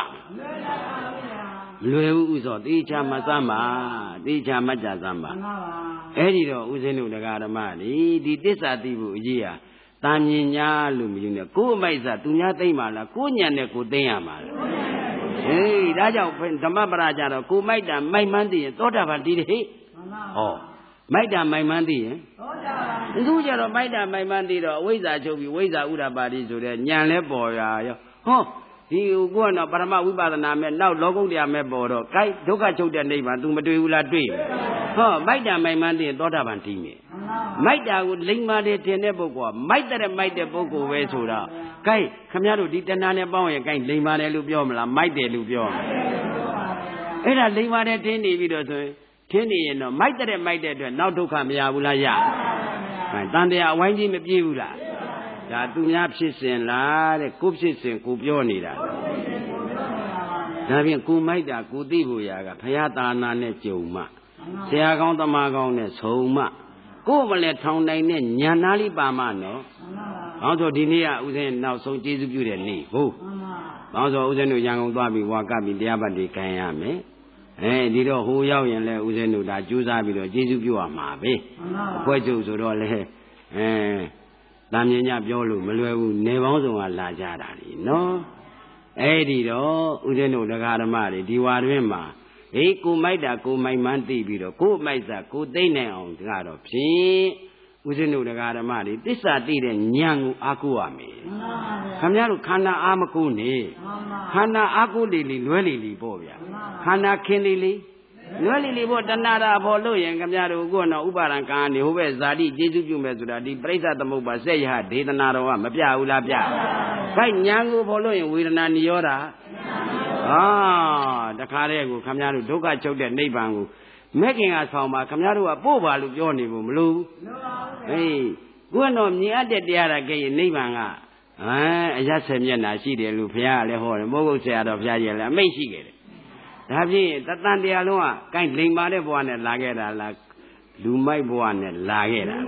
လွယ်ဘူးဥသောတေချာမစမ်းပါတေချာမကြစမ်းပါအဲ့ဒီတော့ဦးဇင်းတို့တရားဓမ္မတွေဒီသစ္စာသိဖို့အရေးဟာတာမြင်ညာလို့မယူနဲ့ကိုယ်အမိုက်စားသူများသိမ့်ပါလားကိုယ်ညံနဲ့ကိုယ်သိမ့်ရမှာလားဟေးဒါကြောင့်ဓမ္မပရာကြတော့ကိုမိုက်တာမိုက်မှန်းသိရင်သောတာပန်တည်တယ်ဟဲ့ဟောမိုက်တာမိုက်မှန်းသိရင်သောတာပန်သူကြတော့မိုက်တာမိုက်မှန်းသိတော့အဝိဇ္ဇာချုပ်ပြီးဝိဇ္ဇာဥဒ္ဒပါတိဆိုတဲ့ညံလဲပေါ်ရရောဟောဒီကိုကတော့ပရမဝိပဿနာမဲ့နောက်လောကုတ္တရာမဲ့ပေါ်တော့ဂိုက်ဒုက္ခချုပ်တဲ့နိဗ္ဗာန် तू မတွေ့ဘူးလားတွေ့ဟောမိုက်တာမိုက်မှန်းသိရင်သောတာပန်တည်မယ်မိုက်တာကိုလိမ္မာတယ်တင်တဲ့ပုဂ္ဂိုလ်ကမိုက်တဲ့ပုဂ္ဂိုလ်ပဲဆိုတော့ဂိုက်ခမရတို့ဒီတဏှာနဲ့ပေါင်းရင်ဂိုက်လိမ္မာတယ်လို့ပြောမလားမိုက်တယ်လို့ပြောမလားအဲ့ဒါလိမ္မာတယ်ထင်းနေပြီးတော့ဆိုရင်ထင်းနေရင်တော့မိုက်တဲ့အတွက်နောက်ဒုက္ခမရဘူးလားရတန်တရားအဝိုင်းကြီးမပြေးဘူးလားဒါသူများဖြစ်စဉ်လားတဲ့ကိုဖြစ်စဉ်ကိုပြောနေတာဒါဖြင့်ကိုမိုက်တာကိုသိဖို့ရာကဘုရားသာနာနဲ့ကြုံမှဆရာကောင်းသမားကောင်းနဲ့ဆုံမှကိုမလဲထောင်နိုင်တဲ့ဉာဏ်သားလေးပါမှနော်ဘောင်းဆိုဒီနေ့ကဥစဉ်နောက်ဆုံးကျေးဇူးပြုတဲ့နေ့ဟုတ်ဘောင်းဆိုဥစဉ်တို့ရန်ကုန်သွားပြီးဝါကပြီးတရားပတ်တွေခံရမယ်ဒီတော့ဟိုရောက်ရင်လဲဥစဉ်တို့ဒါကြိုးစားပြီးတော့ကျေးဇူးပြုရမှာပဲအဖွဲကျုပ်ဆိုတော့လဲတမ်းမြင်ညပြောလို့မလွယ်ဘူးနေပေါင်းစုံကလာကြတာလीနော်အဲ့ဒီတော့ဥစဉ်တို့တရားဓမ္မတွေဒီဝါတွင်မှာကိုမိုက်တာကိုမိုက်မှန်းသိပြီးတော့ကိုမိုက်စာကိုသိနိုင်အောင်ကတော့ဖြင့်ဦးဇင်းတို့တရားဓမ္မတွေသစ္စာသိတဲ့ဉာဏ်ကိုအားကိုးရမယ်ခင်ဗျားတို့ခန္ဓာအားမကိုးနဲ့ခန္ဓာအားကိုးလေလွဲလေပေါ့ဗျာခန္ဓာခင်လေလွယ်လီလီဖို့တဏှာတာဖို့လို့ရင်ခင်ဗျားတို့ကိုတော့ဥပါဒံကံနေဟိုဘက်ဇာတိကျေစုပြုမယ်ဆိုတာဒီပရိစ္ဆသမုပ္ပါဆက်ရဟဒေသနာတော်ကမပြဘူးလားပြခိုက်ညာကိုဖို့လို့ရင်ဝေဒနာနိရောဓတခါတည်းကိုခင်ဗျားတို့ဒုက္ခချုပ်တဲ့နိဗ္ဗာန်ကိုမဲ့ခင်ကဆောင်ပါခင်ဗျားတို့ကပို့ပါလို့ပြောနေဖို့မလိုဘူးကိုတော့မြင်အပ်တဲ့တရားကဲရင်နိဗ္ဗာန်ကအရ10မျက်နှာရှိတယ်လို့ဘုရားကလည်းဟောတယ်မိုးကုတ်ဆရာတော်ဘုရားကြီးလည်းအမိန့်ရှိခဲ့တယ်ဒါဖြင့်တသံတရားလုံးကကိုင်းလိမ်ပါတဲ့ဘဝနဲ့လာခဲ့တာလားလူမိုက်ဘဝနဲ့လာခဲ့တာ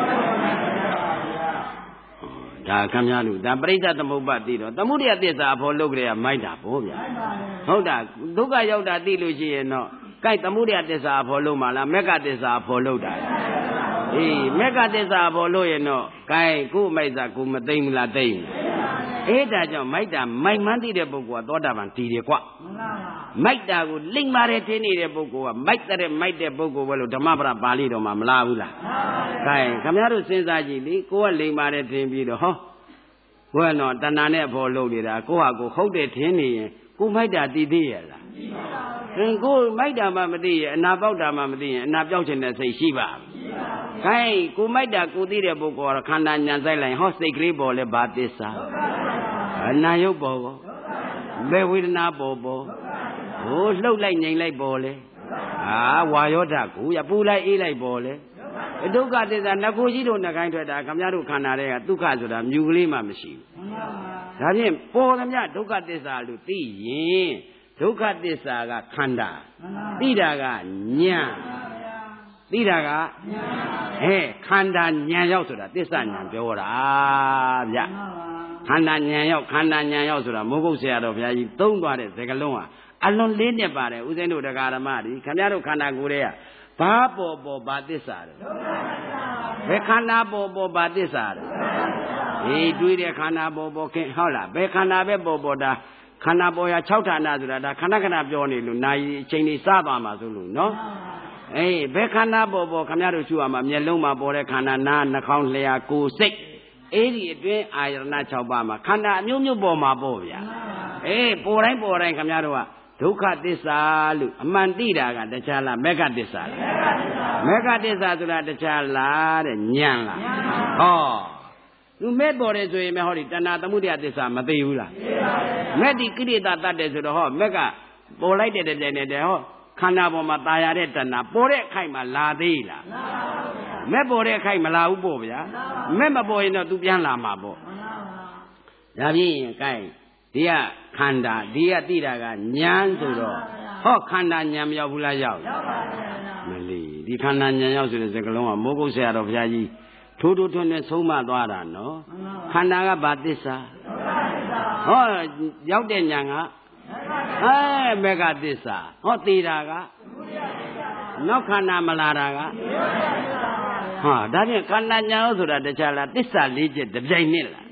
ဒါခင်ဗျားတို့ဒါပရိစ္ဆသမုပ္ပါသိတော့သမုဒယသစ္စာအဖို့လုပ်ကြရမိုက်တာပေါ့ဗျာဟုတ်တာဒုက္ခရောက်တာသိလို့ရှိရင်တော့ကိုင်းသမုဒယသစ္စာအဖို့လုပ်မှလားမက္ခသစ္စာအဖို့လုပ်တာမက္ခသစ္စာအဖို့လုပ်ရင်တော့ကိုင်းကိုမိုက်စာကိုမသိမလားသိမဒါကြောင့်မိုက်တာမိုက်မှန်းသိတဲ့ပုဂ္ဂိုလ်ကသောတာပန်တည်တယ်ကွမိုက်တာကိုလိမ့်မာတယ်ထင်နေတဲ့ပုဂ္ဂိုလ်ကမိုက်တဲ့ပုဂ္ဂိုလ်ပဲလို့ဓမ္မပဒပါဠိတော်မှာမလားဘူးလားခိုင်းခင်ဗျားတို့စဉ်းစားကြည့်လေကိုကလိမ့်မာတယ်ထင်ပြီးတော့ဟောဘယ်တော့တဏှာနဲ့ဖို့လုပ်နေတာကိုဟာကိုဟုတ်တယ်ထင်နေရင်ကိုမိုက်တာတည်သေးရဲ့လားကိုမိုက်တာမှမသိရင်အနာပေါက်တာမှမသိရင်အနာပြောက်ခြင်းတဲ့စိတ်ရှိပါခိုင်းကိုမိုက်တာကိုသိတဲ့ပုဂ္ဂိုလ်ကခန္ဓာညာဆိုင်လိုက်ဟောစိတ်ကလေးပေါ်လဲဘာသစ္စာအနာယုတ်ပေါ်ပေါ်ဘယ်ဝေဒနာပေါ်ပေါ်ဟိုလှုပ်လိုက်ငြိမ်လိုက်ပေါ်လဲဝါယောဓာတ်ကိုပူလိုက်အေးလိုက်ပေါ်လဲဒုက္ခသစ္စာနှစ်ခုရှိတို့နှစ်ခိုင်းထွက်တာခင်ဗျားတို့ခန္ဓာတွေကဒုက္ခဆိုတာမြူကလေးမှမရှိဘူးဒါဖြင့်ပေါ်သမျှဒုက္ခသစ္စာလို့သိရင်ဒုက္ခသစ္စာကခန္ဓာသိတာကညာသိတာကခန္ဓာညာရောက်ဆိုတာသစ္စာညာပြောတာဗျခန္ဓာညာရောက်ဆိုတာမိုးကုတ်ဆရာတော်ဘုရားကြီးသုံးသွားတဲ့စကားလုံးဟာအလွန်လေးနဲ့ပါတယ်ဦးဇင်းတို့တရားဓမ္မတွေခင်ဗျားတို့ခန္ဓာကိုယ်တွေကဘာပေါ်ဘာသစ္စာလဲဘယ်ခန္ဓာပေါ်ဘာသစ္စာလဲတွေးတဲ့ခန္ဓာပေါ်ခင်ဟုတ်လားဘယ်ခန္ဓာပဲပေါ်တာခန္ဓာပေါ်ရ6ဌာနဆိုတာဒါခဏခဏပြောနေလို့နာယီအချိန်လေးစပါမှာဆိုလို့နော်ဘယ်ခန္ဓာပေါ်ခင်ဗျားတို့ရှုရမှာမျက်လုံးမှာပေါ်တဲ့ခန္ဓာနာနှာခေါင်းလျှာကိုယ်စိတ်ဒီအတွင်းအာယတနာ6ပါးမှာခန္ဓာအမျိုးမျိုးပေါ်မှာပေါ့ဗျာပေါ်တိုင်းခင်ဗျားတို့ကဒုက္ခသစ္စာလို့အမှန်သိတာကတခြားလားမက္ခသစ္စာလားမက္ခသစ္စာဆိုတာတခြားလားတဲ့ဉာဏ်လားဟောသူမဲ့ပေါ်တယ်ဆိုရင်ဟောဒီတဏှာသမုဒယသစ္စာမသိဘူးလားမဲ့ဒီကိရိတာတတ်တယ်ဆိုတော့ဟောမက်ကပေါ်လိုက်တဲ့တဲ့ဟောခန္ဓာပေါ်မှာตายရတဲ့တဏှာပေါ်တဲ့အခိုက်မှာလာသေးလားမဲ့ပေါ်တဲ့အခိုက်မလာဘူးပေါ့ဗျာမဲ့မပေါ်ရင်တော့ तू ပြန်လာမှာပေါ့ဒါဖြင့် gain ဒီကခန္ဓာဒီကသိတာကဉာဏ်ဆိုတော့ဟောခန္ဓာဉာဏ်မရောက်ဘူးလားရောက်မလီဒီခန္ဓာဉာဏ်ရောက်ဆိုတဲ့စကားလုံးကမိုးကုတ်ဆရာတော်ဘုရားကြီးထိုးထွန်းနဲ့ဆုံးမသွားတာနော်ခန္ဓာကဘာသစ္စာဟောရောက်တဲ့ဉာဏ်ကမေဃသစ္စာဟောသိတာကနောက်ခန္ဓာမလာတာကဒါဖြင့်ခန္ဓာဉာဏ်ဆိုတာတခြားလားသစ္စာ၄ချက်တစ်ပြိုင်နက်လား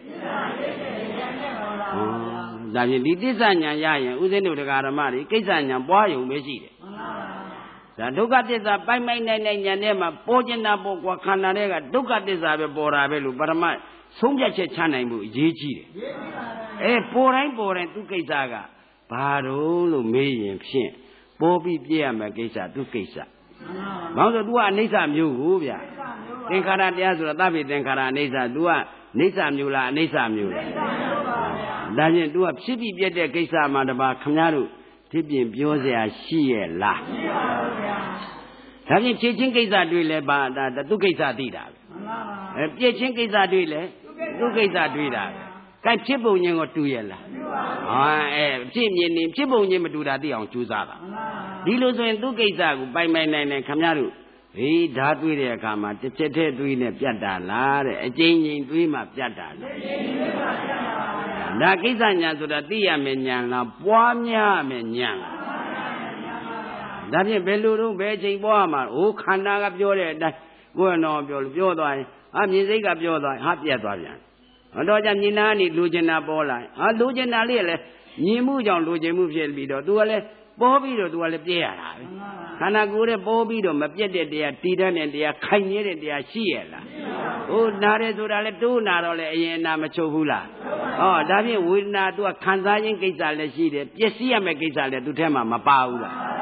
ဒါဖြင့်ဒီသစ္စာဉာဏ်ရရင်ဥစဉ်တို့တရားဓမ္မတွေကိစ္စဉာဏ်ပွားယုံပဲရှိတယ်ဒါဒုက္ခသစ္စာပိုင်ပိုင်နိုင်ဉာဏ်ထဲမှာပေါ်ကျင်တာပေါ်ကွာခန္ဓာတွေကဒုက္ခသစ္စာပဲပေါ်တာပဲလို့ပရမတ်ဆုံးဖြတ်ချက်ချနိုင်မှုအရေးကြီးတယ်ပေါ်တိုင်းသူကိစ္စကဘာလို့လို့မေးရင်ဖြင့်ပေါ်ပြီးပြည့်ရမယ်ကိစ္စသူကိစ္စဘာလို့ဆို तू ကအနိစ္စမျိုးကိုဗျသင်္ခါရတရားဆိုတာသဗ္ဗေသင်္ခါရအနိစ္စ तू ကအနိစ္စမျိုးလားအနိစ္စမျိုးလားဒါဖြင့် तू ကဖြစ်ပြီးပြည့်တဲ့ကိစ္စမှာတပါခမည်းတော်ဖြစ်ပြင်ပြောစရာရှိရဲ့လားရှိပါဘူးဗျာဒါဖြင့်ဖြည့်ချင်းကိစ္စတွေ့လဲပါဒါသူကိစ္စသိတာပဲပြည့်ချင်းကိစ္စတွေ့လဲသူကိစ္စတွေ့တာပဲကိုင်ဖြစ်ပုံချင်းကိုတူရဲ့လားဖြစ်မြင်နေဖြစ်ပုံချင်းမတူတာသိအောင်ကြိုးစားတာဒီလိုဆိုရင်သူကိစ္စကိုပိုင်နိုင်ခမည်းတော်ဓာတွေးတဲ့အခါမှာတစ်ချက်တည်းတွေးနဲ့ပြတ်တာလားတဲ့အကျဉ်းချင်းတွေးမှပြတ်တာလားဒါကိစ္စညာဆိုတာသိရမယ်ညာလားပွားများမယ်ညာလားဒါဖြင့်ဘယ်လိုတော့ဘယ်အချိန်ပွားမှာခန္ဓာကပြောတဲ့အတိုင်းကိုယ်တော်ပြောသွားရင်မြင်စိတ်ကပြောသွားရင်ပြတ်သွားပြန်တော့ကြမြင်နာနေလူကျင်တာပေါ်လာလူကျင်တာလေးလည်းမြင်မှုကြောင့်လူကျင်မှုဖြစ်ပြီးတော့ तू ကလည်းပေါ်ပြီးတော့ तू ကလည်းပြည့်ရတာပဲခန္ဓာကိုယ်ရဲ့ပေါ်ပြီးတော့မပြတ်တဲ့တရားတည်တတ်တဲ့တရားခိုင်နေတဲ့တရားရှိရလားနာတယ်ဆိုတာလည်းတိုးနာတော့လည်းအရင်နာမချုပ်ဘူးလားဒါဖြင့်ဝေဒနာ तू ကခံစားခြင်းကိစ္စလည်းရှိတယ်ပျက်စီးရမယ့်ကိစ္စလည်း तू ထဲမှာမပါဘူးလား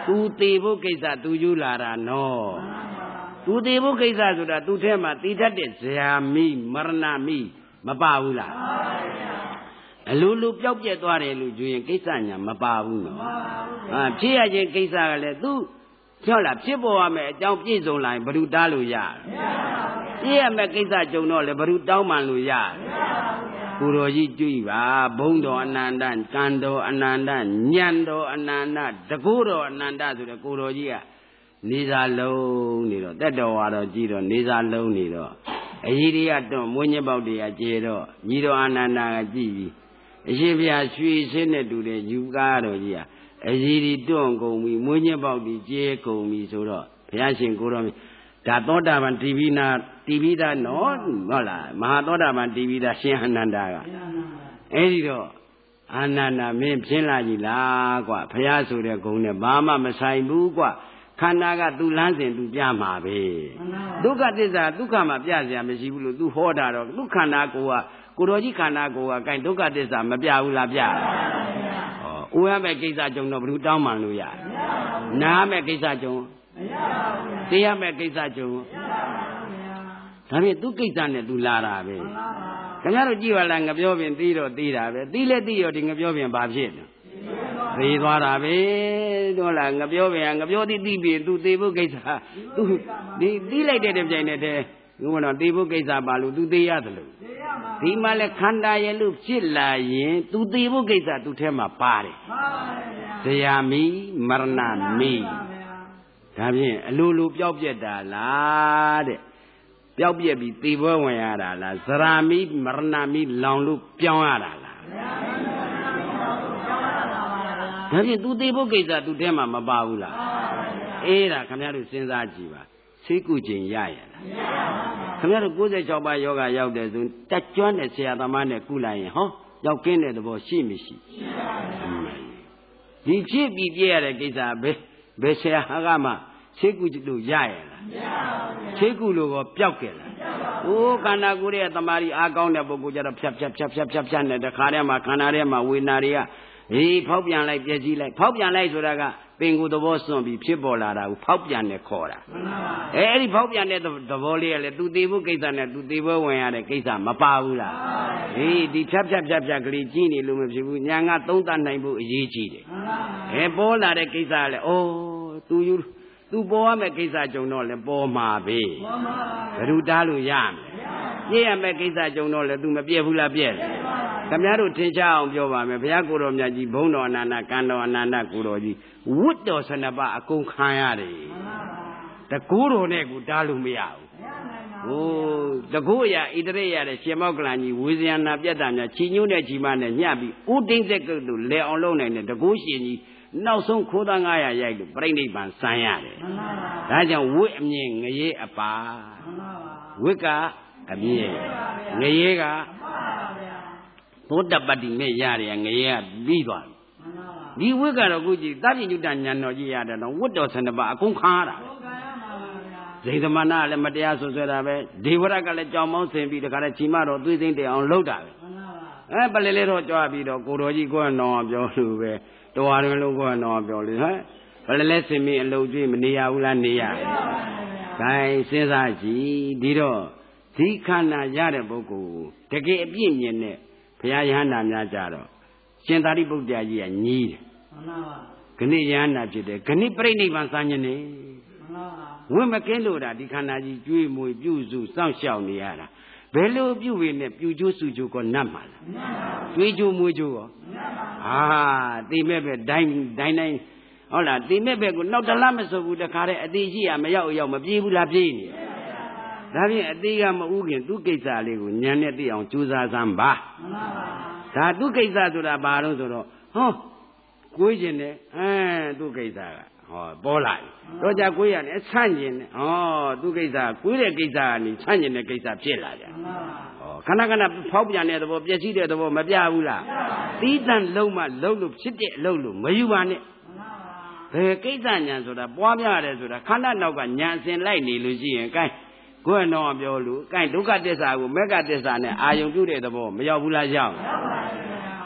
သူသေးဖို့ကိစ္စသူယူလာတာနော်သူသေးဖို့ကိစ္စဆိုတာသူထဲမှာတည်တတ်တဲ့ဇာမိမရဏမိမပါဘူးလားအလိုလိုပျောက်ပြက်သွားတယ်လို့ကြွရင်ကိစ္စညာမပါဘူးနော်ဖြစ်ရခြင်းကိစ္စကလည်းသူပြောလားဖြစ်ပေါ်ရမယ်အကြောင်းပြည့်စုံလာရင်ဘယ်သူတားလို့ရပြည့်ရမယ်ကိစ္စကြုံတော့လေဘယ်သူတောင်းမှန်လို့ရကိုတော်ကြီးကြွပါဘုံတော်အနန္တကံတော်အနန္တညံတော်အနန္တတကိုးတော်အနန္တဆိုတဲ့ကိုတော်ကြီးကနေစာလုံးနေတော့တက်တော်ဝါတော်ကြည့်တော့နေစာလုံးနေတော့အကြီးတွေကတွန့်မွေးညက်ပေါက်တွေကကျေတော့ညီတော်အနန္တကကြည့်ပြီးအရှင်ဘုရားရွှေစင်းနဲ့တူတဲ့ယူကားတော်ကြီးအကြီးတွေတွန့်ကုန်ပြီမွေးညက်ပေါက်တွေကျေကုန်ပြီဆိုတော့ဘုရားရှင်ကိုတော်ဒါသောတာပန်တိပိနာတိပိဒါနော်ဟုတ်လားမဟာသောတာပန်တိပိဒါရှင်အနန္ဒာကအဲ့ဒီတော့အာနန္ဒာမင်းဖြစ်လာကြီးလားကွာဘုရားဆိုတဲ့ဂုဏ်နဲ့ဘာမှမဆိုင်ဘူးကွာခန္ဓာကသူ့လမ်းစဉ်သူပြမှာပဲဒုက္ခသစ္စာဒုက္ခမှာပြစရာမရှိဘူးလို့သူဟောတာတော့သူခန္ဓာကိုယ်ကကိုတော်ကြီးခန္ဓာကိုယ်ကအဲဒုက္ခသစ္စာမပြဘူးလားပြဩဥရမဲ့ကိစ္စကြုံတော့ဘယ်သူတောင်းမှန်လို့ရနားမဲ့ကိစ္စကြုံသိရမဲ့ကိစ္စကြုံဒါဖြင့်သူကိစ္စနဲ့သူလာတာပဲခင်ဗျားတို့ကြည့်ပါလားငပြောပင်သိတော့သိတာပဲသိလဲသိရောဒီငပြောပင်ဘာဖြစ်လဲသိသွားတာပဲတို့လားငပြောပင်ငပြောသိပြီသူသိဖို့ကိစ္စသူဒီသိလိုက်တဲ့ပြိုင်နေတဲ့ဘုရားသိဖို့ကိစ္စပါလို့သူသိရတယ်လို့ဒီမှာလဲခန္ဓာရဲ့လို့ဖြစ်လာရင်သူသိဖို့ကိစ္စသူထဲမှာပါတယ်ဇယာမိမရဏမိဒါဖြင့်အလိုလိုပျောက်ပြက်တာလားတဲ့ပျောက်ပြက်ပြီးသေပွဲဝင်ရတာလားဇရာမိမရဏမိလောင်လို့ပြောင်းရတာလားဒါဖြင့်သူသေဖို့ကိစ္စသူထဲမှာမပါဘူးလားအေးဒါခင်ဗျားတို့စဉ်းစားကြည့်ပါသိကုခြင်းရရလားခင်ဗျားတို့96ပါးယောဂရောက်တယ်ဆိုတက်ကျွမ်းတဲ့ဆရာသမားနဲ့ကုလိုက်ရင်ဟောရောက်ကင်းတဲ့သဘောရှိမရှိဒီဖြစ်ပြီးပြည့်ရတဲ့ကိစ္စဘယ်ဆရာကမှသိကုလို့ရရလားသိကုလို့ကောပျောက်ကြလားအိုးခန္ဓာကိုယ်ရဲ့တမာရီအားကောင်းတဲ့ပုဂ္ဂိုလ်ကြတော့ဖြတ်နဲ့တခါတည်းမှာခန္ဓာထဲမှာဝေဒနာတွေကဖောက်ပြန်လိုက်ပြည့်စည်လိုက်ဖောက်ပြန်လိုက်ဆိုတာကပင်ကိုယ်သဘောစွန့်ပြီးဖြစ်ပေါ်လာတာကိုဖောက်ပြန်နဲ့ခေါ်တာအဲ့ဒီဖောက်ပြန်တဲ့သဘောလေးကလည်းသူသေးဖို့ကိစ္စနဲ့သူသေးပွဲဝင်ရတဲ့ကိစ္စမပါဘူးလားဒီဖြတ်ကလေးကြီးနေလို့မဖြစ်ဘူးညာကသုံးသပ်နိုင်ဖို့အရေးကြီးတယ်ပေါ်လာတဲ့ကိစ္စကလည်းသူပေါ်ရမယ့်ကိစ္စကြုံတော့လည်းပေါ်မှာပဲဘယ်သူတားလို့ရမလဲပြည့်ရမယ့်ကိစ္စကြုံတော့လည်းသူမပြည့်ဘူးလားပြည့်တယ်ခင်ဗျားတို့ထင်ရှားအောင်ပြောပါမယ်ဘုရားကိုယ်တော်မြတ်ကြီးဘုန်းတော်အနန္တကံတော်အနန္တကိုယ်တော်ကြီးဝတ်တော်12ပါးအကုန်ခံရတယ်တကူတော်နဲ့ကိုတားလို့မရဘူးတကူအရာဣတရိရတဲ့ရှင်မောကလန်ကြီးဝေဇယနာပြတ်တာများချီညွတ်တဲ့ချီမနဲ့ညှပ်ပြီးဥဒိမ့်သက်ကုတ်လဲအောင်လုပ်နိုင်တဲ့တကူရှင်ကြီးနောက်ဆုံးခိုးသား900ရိုက်လို့ပြိဋိဘံဆံရတယ်ဒါကြောင့်ဝတ်အမြင်ငရေအပါဝတ်ကအမြင်ငရေကသောတပတ္တိမဲ့ရတယ်ငရေကပြီးသွားပြီဒီဝတ်ကတော့ခုကြည့်သဗ္ဗညုတဉာဏ်တော်ကြီးရတယ်တော့ဝတ်တော်12ပါးအကုန်ခါရတာဇိသမနာလည်းမတရားဆွဆွဲတာပဲဒေဝရကလည်းကြောင်မောင်းဆင်ပြီးတခါတည်းချီမတော်သွေးသိမ့်တဲ့အောင်လှုပ်တာပဲပလေလေးတော့ကြွားပြီးတော့ကိုတော်ကြီးကိုယ်တော်ပြောလို့ပဲတော်ရင်းလုံးကိုယ်တော်ပြောလို့ဘယ်လဲဆင်မင်းအလုပ်ကျွေးမနေရဘူးလားနေရတယ်။ဒါစဉ်းစားကြည့်ဒီတော့ဒီခန္ဓာရတဲ့ပုဂ္ဂိုလ်တကယ်အပြည့်မြင်တဲ့ဘုရားယဟန္တာများကြတော့ရှင်သာရိပုတ္တရာကြီးကညီးတယ်။ခဏယဟန္တာဖြစ်တယ်ခဏပြိဋိဘံစံညနေဝိမကင်းလို့တာဒီခန္ဓာကြီးကျွေးမွေပြုစုစောင့်ရှောက်နေရတာဘယ်လိုပြုဝေနဲ့ပြုကျိုးစုကျိုးကောနတ်မှာလားကျွေးကျိုးမွေးကျိုးကောတိမဲ့ပဲဒိုင်းဟုတ်လားတိမဲ့ပဲကိုနောက်တလားမစုပ်ဘူးတခါတည်းအသေးရှိရမရောက်မပြေးဘူးလားပြေးနေဒါဖြင့်အသေးကမဥခင်သူကိစ္စလေးကိုညံနဲ့သိအောင်ကြိုးစားစမ်းပါဒါသူကိစ္စဆိုတာဘာလို့ဆိုတော့ကိုးကျင်တယ်သူကိစ္စကပေါ်လာတော့ကြကိုးရတယ်ဆန့်ကျင်တယ်သူကိစ္စကိုးတဲ့ကိစ္စကနေဆန့်ကျင်တဲ့ကိစ္စဖြစ်လာကြခဏဖောက်ပြန်တဲ့သဘောပျက်စီးတဲ့သဘောမပြဘူးလားသီးသန့်လုံးမှလုံးလို့ဖြစ်တဲ့အလုပ်လို့မယူပါနဲ့ဘယ်ကိစ္စညာဆိုတာပွားများတယ်ဆိုတာခန္ဓာနောက်ကညာအစဉ်လိုက်နေလို့ရှိရင်ကိုယ်တော်ပြောလို့ဒုက္ခသစ္စာကိုမေဃသစ္စာနဲ့အာယုံပြုတဲ့သဘောမရောက်ဘူးလားရောက်ခ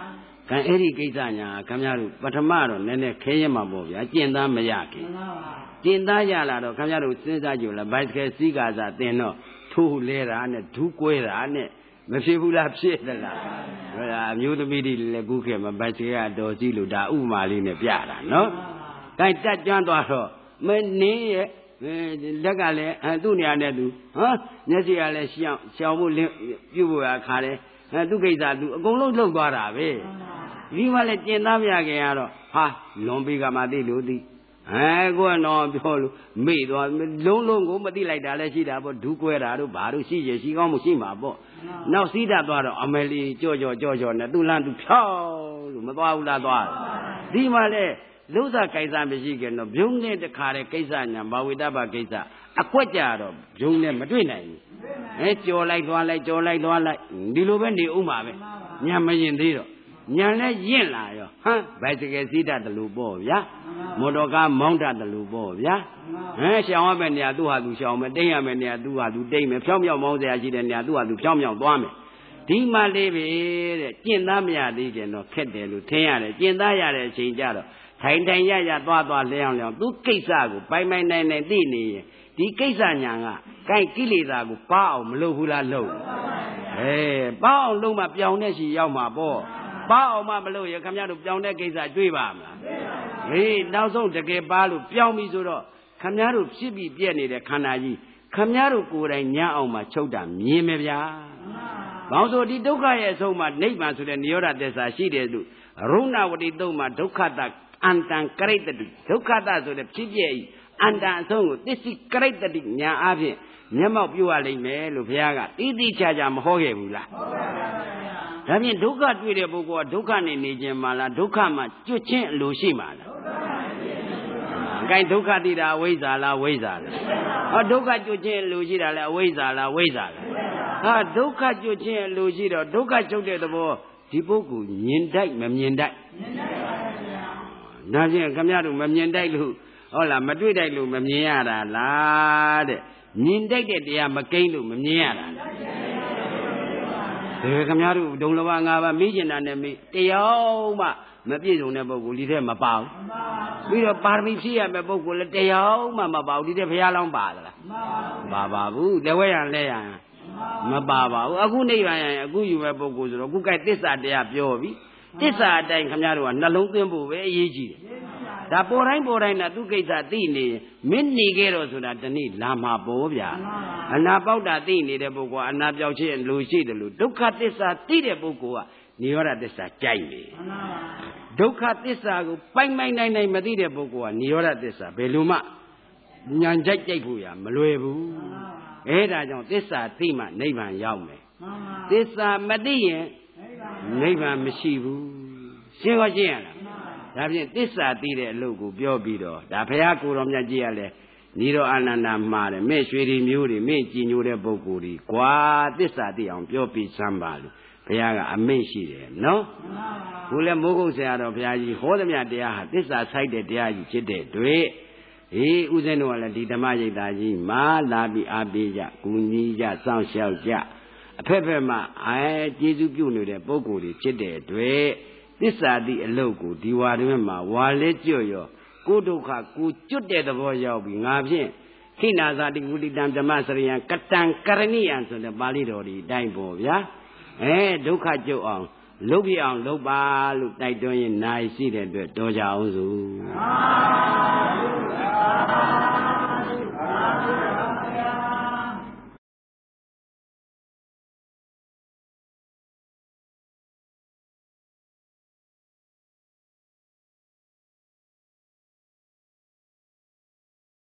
ကန်အဲ့ဒီကိစ္စညာခင်ဗျားတို့ပထမတော့နည်းနည်းခဲရမှာပေါ့ဗျာကျင့်သားမရခင်ကျင့်သားရလာတော့ခင်ဗျားတို့စဉ်းစားကြည့်လားဘိုက်ကယ်စီးကားစားတင်တော့ထိုးလဲတာနဲ့ဒူးကွဲတာနဲ့မဖြစ်ဘူးလားဖြစ်သလားဟဲ့အမျိုးသမီးတွေလည်းခုခေတ်မှာဘိုက်ကယ်ကတော်စီလို့ဒါဥမာလေးနဲ့ပြတာနော်ကဲတက်ကျွမ်းသွားတော့မနင်းရဲ့လက်ကလည်းသူ့နေရာနဲ့သူမျက်စိကလည်းရှောင်ဖို့ပြုတ်ဖို့ခါတယ်သူကိစ္စသူအကုန်လုံးလှုပ်သွားတာပဲဒီမှလည်းကျင်သားမရခင်ကတော့ဟာလွန်ပြီးကမှသိလို့သိကိုကတော့ပြောလို့မေ့သွားလုံးလုံးကိုမသိလိုက်တာလည်းရှိတာပေါ့ဒူးကွဲတာတို့ဘာတို့ရှိရရှိကောင်းမှုရှိမှာပေါ့နောက်စီးတတ်သွားတော့အမလီကြော့နဲ့သူ့လမ်းသူဖြောင်းလို့မသွားဘူးလားသွားဒီမှလည်းလုံးစားကိစ္စမရှိခင်တော့ဘုံနဲ့တခါတဲ့ကိစ္စညာဘာဝိတ္တပကိစ္စအကွက်ကြတော့ဘုံနဲ့မတွေ့နိုင်ဘူးကြော်လိုက်သွားလိုက်ဒီလိုပဲနေဥမှာပဲညာမရင်သေးတော့ညာနဲ့ရင့်လာရောဘိုက်ကယ်စီးတတ်တယ်လို့ပေါ့ဗျာမော်တော်ကားမောင်းတတ်တယ်လို့ပေါ့ဗျာရှောင်ရမယ့်နေရာသူ့ဟာသူရှောင်မယ်တိမ့်ရမယ့်နေရာသူ့ဟာသူတိမ့်မယ်ဖြောင်းမောင်းစရာရှိတဲ့နေရာသူ့ဟာသူဖြောင်းသွားမယ်ဒီမှလေးပဲတဲ့ကျင့်သားမရသေးခင်တော့ခက်တယ်လို့ထင်ရတယ်ကျင့်သားရတဲ့အချိန်ကျတော့ထိုင်ရသွားလျောင်းသူကိစ္စကိုပိုင်နိုင်သိနေရင်ဒီကိစ္စညာကကိုင်ကိလေသာကိုပါအောင်မလုပ်ဘူးလားလုပ်ပါအောင်လုပ်မှပြောင်းတဲ့ရှိရောက်မှာပေါ့ပါအောင်မှမလုပ်ရခင်ဗျားတို့ပြောင်းတဲ့ကိစ္စတွေးပါမလားနောက်ဆုံးတကယ်ပါလို့ပြောင်းပြီဆိုတော့ခင်ဗျားတို့ဖြစ်ပြီးပြည့်နေတဲ့ခန္ဓာကြီးခင်ဗျားတို့ကိုယ်တိုင်ညအောင်မှချုပ်တာမြင်မယ်ဗျာဘောင်ဆိုဒီဒုက္ခရဲ့အဆုံးမှာနိဗ္ဗာန်ဆိုတဲ့နိရောဓသစ္စာရှိတယ်လို့ရုဏဝတိတုံးမှာဒုက္ခတအန္တံကရိတ္တိဒုက္ခတဆိုတဲ့ဖြစ်ပြည့်ဤအန္တံအဆုံးကိုသစ္စိကရိတ္တိညာအဖြင့်မျက်မှောက်ပြုရလိမ့်မယ်လို့ဘုရားကတိချာမဟောခဲ့ဘူးလားဟုတ်ပါဘူးဒါဖြင့်ဒုက္ခတွေ့တဲ့ပုဂ္ဂိုလ်ကဒုက္ခနဲ့နေခြင်းမလားဒုက္ခမှာကျွတ်ချင်းအလိုရှိမှာလားအကိုင်းဒုက္ခတိတာအဝိဇ္ဇာလားဝိဇ္ဇာလားဒုက္ခကျွတ်ချင်းအလိုရှိတာလဲအဝိဇ္ဇာလားဝိဇ္ဇာလားဒုက္ခကျွတ်ချင်းအလိုရှိတော့ဒုက္ခချုပ်တဲ့သဘောဒီပုဂ္ဂိုလ်မြင်တိုက်မမြင်တိုက်ဒါဖြင့်ခင်ဗျားတို့မမြင်တိုက်လို့ဟုတ်လားမတွေ့တိုက်လို့မမြင်ရတာလားတဲ့မြင်တိုက်တဲ့တရားမကိန်းလို့မမြင်ရတာလားခင်ဗျားတို့ဒုံလဘ၅ပါးမိကျင်တာနဲ့မိတရားမှမပြည့်စုံတဲ့ပုဂ္ဂိုလ်ဒီထဲမပါဘူးပြီးတော့ပါရမီဖြည့်ရမယ့်ပုဂ္ဂိုလ်လည်းတရားမှမပါဘူးဒီထဲဘုရားလောင်းပါသလားမပါဘူးလက်ဝဲရလဲရမပါပါဘူးအခုနိဗ္ဗာန်ရရင်အခုယူမဲ့ပုဂ္ဂိုလ်ဆိုတော့အခုကဲသစ္စာတရားပြောပြီသစ္စာအတိုင်းခင်ဗျားတို့ကနှလုံးသွင်းဖို့ပဲအရေးကြီးတယ်ဒါပေါ်တိုင်းတာသူကိစ္စသိနေမင်းနေခဲ့တော့ဆိုတာတနေ့လာမှာပေါ်ဗျာအနာပေါက်တာသိနေတဲ့ပုဂ္ဂိုလ်ကအနာပြောက်ခြင်းလူရှိတယ်လို့ဒုက္ခသစ္စာသိတဲ့ပုဂ္ဂိုလ်ကနိရောဓသစ္စာကြိုက်နေဒုက္ခသစ္စာကိုပိုင်နိုင်မသိတဲ့ပုဂ္ဂိုလ်ကနိရောဓသစ္စာဘယ်လိုမှဉာဏ်ကြိုက်ဖို့ရမလွယ်ဘူးအဲဒါကြောင့်သစ္စာသိမှနိဗ္ဗာန်ရောက်မယ်သစ္စာမသိရင်နိဗ္ဗာန်မရှိဘူးရှင်းရလားဒါဖြင့်သစ္စာသိတဲ့အလုပ်ကိုပြောပြီးတော့ဒါဘုရားကိုယ်တော်မြတ်ကြီးကလည်းညီတော်အာနန္ဒာမှားတယ်မဲ့ရွှေဒီမျိုးတွေမဲ့ကြည်ညိုတဲ့ပုဂ္ဂိုလ်တွေကွာသစ္စာသိအောင်ပြောပြီးစမ်းပါလို့ဘုရားကအမိန့်ရှိတယ်နော်ဘုလည်းမိုးကုတ်ဆရာတော်ဘုရားကြီးဟောသမျှတရားဟာသစ္စာဆိုင်တဲ့တရားကြီးဖြစ်တဲ့တွေ့ဥစဉ်တို့ကလည်းဒီဓမ္မရိပ်သာကြီးမှာလာပြီးအားပေးကြကူညီကြစောင့်ရှောက်ကြအဖက်ဖက်မှာကျေးဇူးပြုနေတဲ့ပုဂ္ဂိုလ်တွေဖြစ်တဲ့တွေ့သစ္စာတိအလုတ်ကိုဒီဝါတွင်မှာဝါလဲကျွတ်ရောကိုဒုက္ခကိုကျွတ်တဲ့သဘောရောက်ပြီးငါဖြင့်ခိနာဇာတိဝုဒိတံဓမ္မစရိယံကတံကရဏိယံဆိုတဲ့ပါဠိတော်ဒီအတိုင်းပေါ့ဗျာဒုက္ခကျွတ်အောင်လုပ်ပြအောင်လုပ်ပါလို့တိုက်တွန်းရင်နိုင်ရှိတဲ့အတွက်တော်ကြအောင်စို့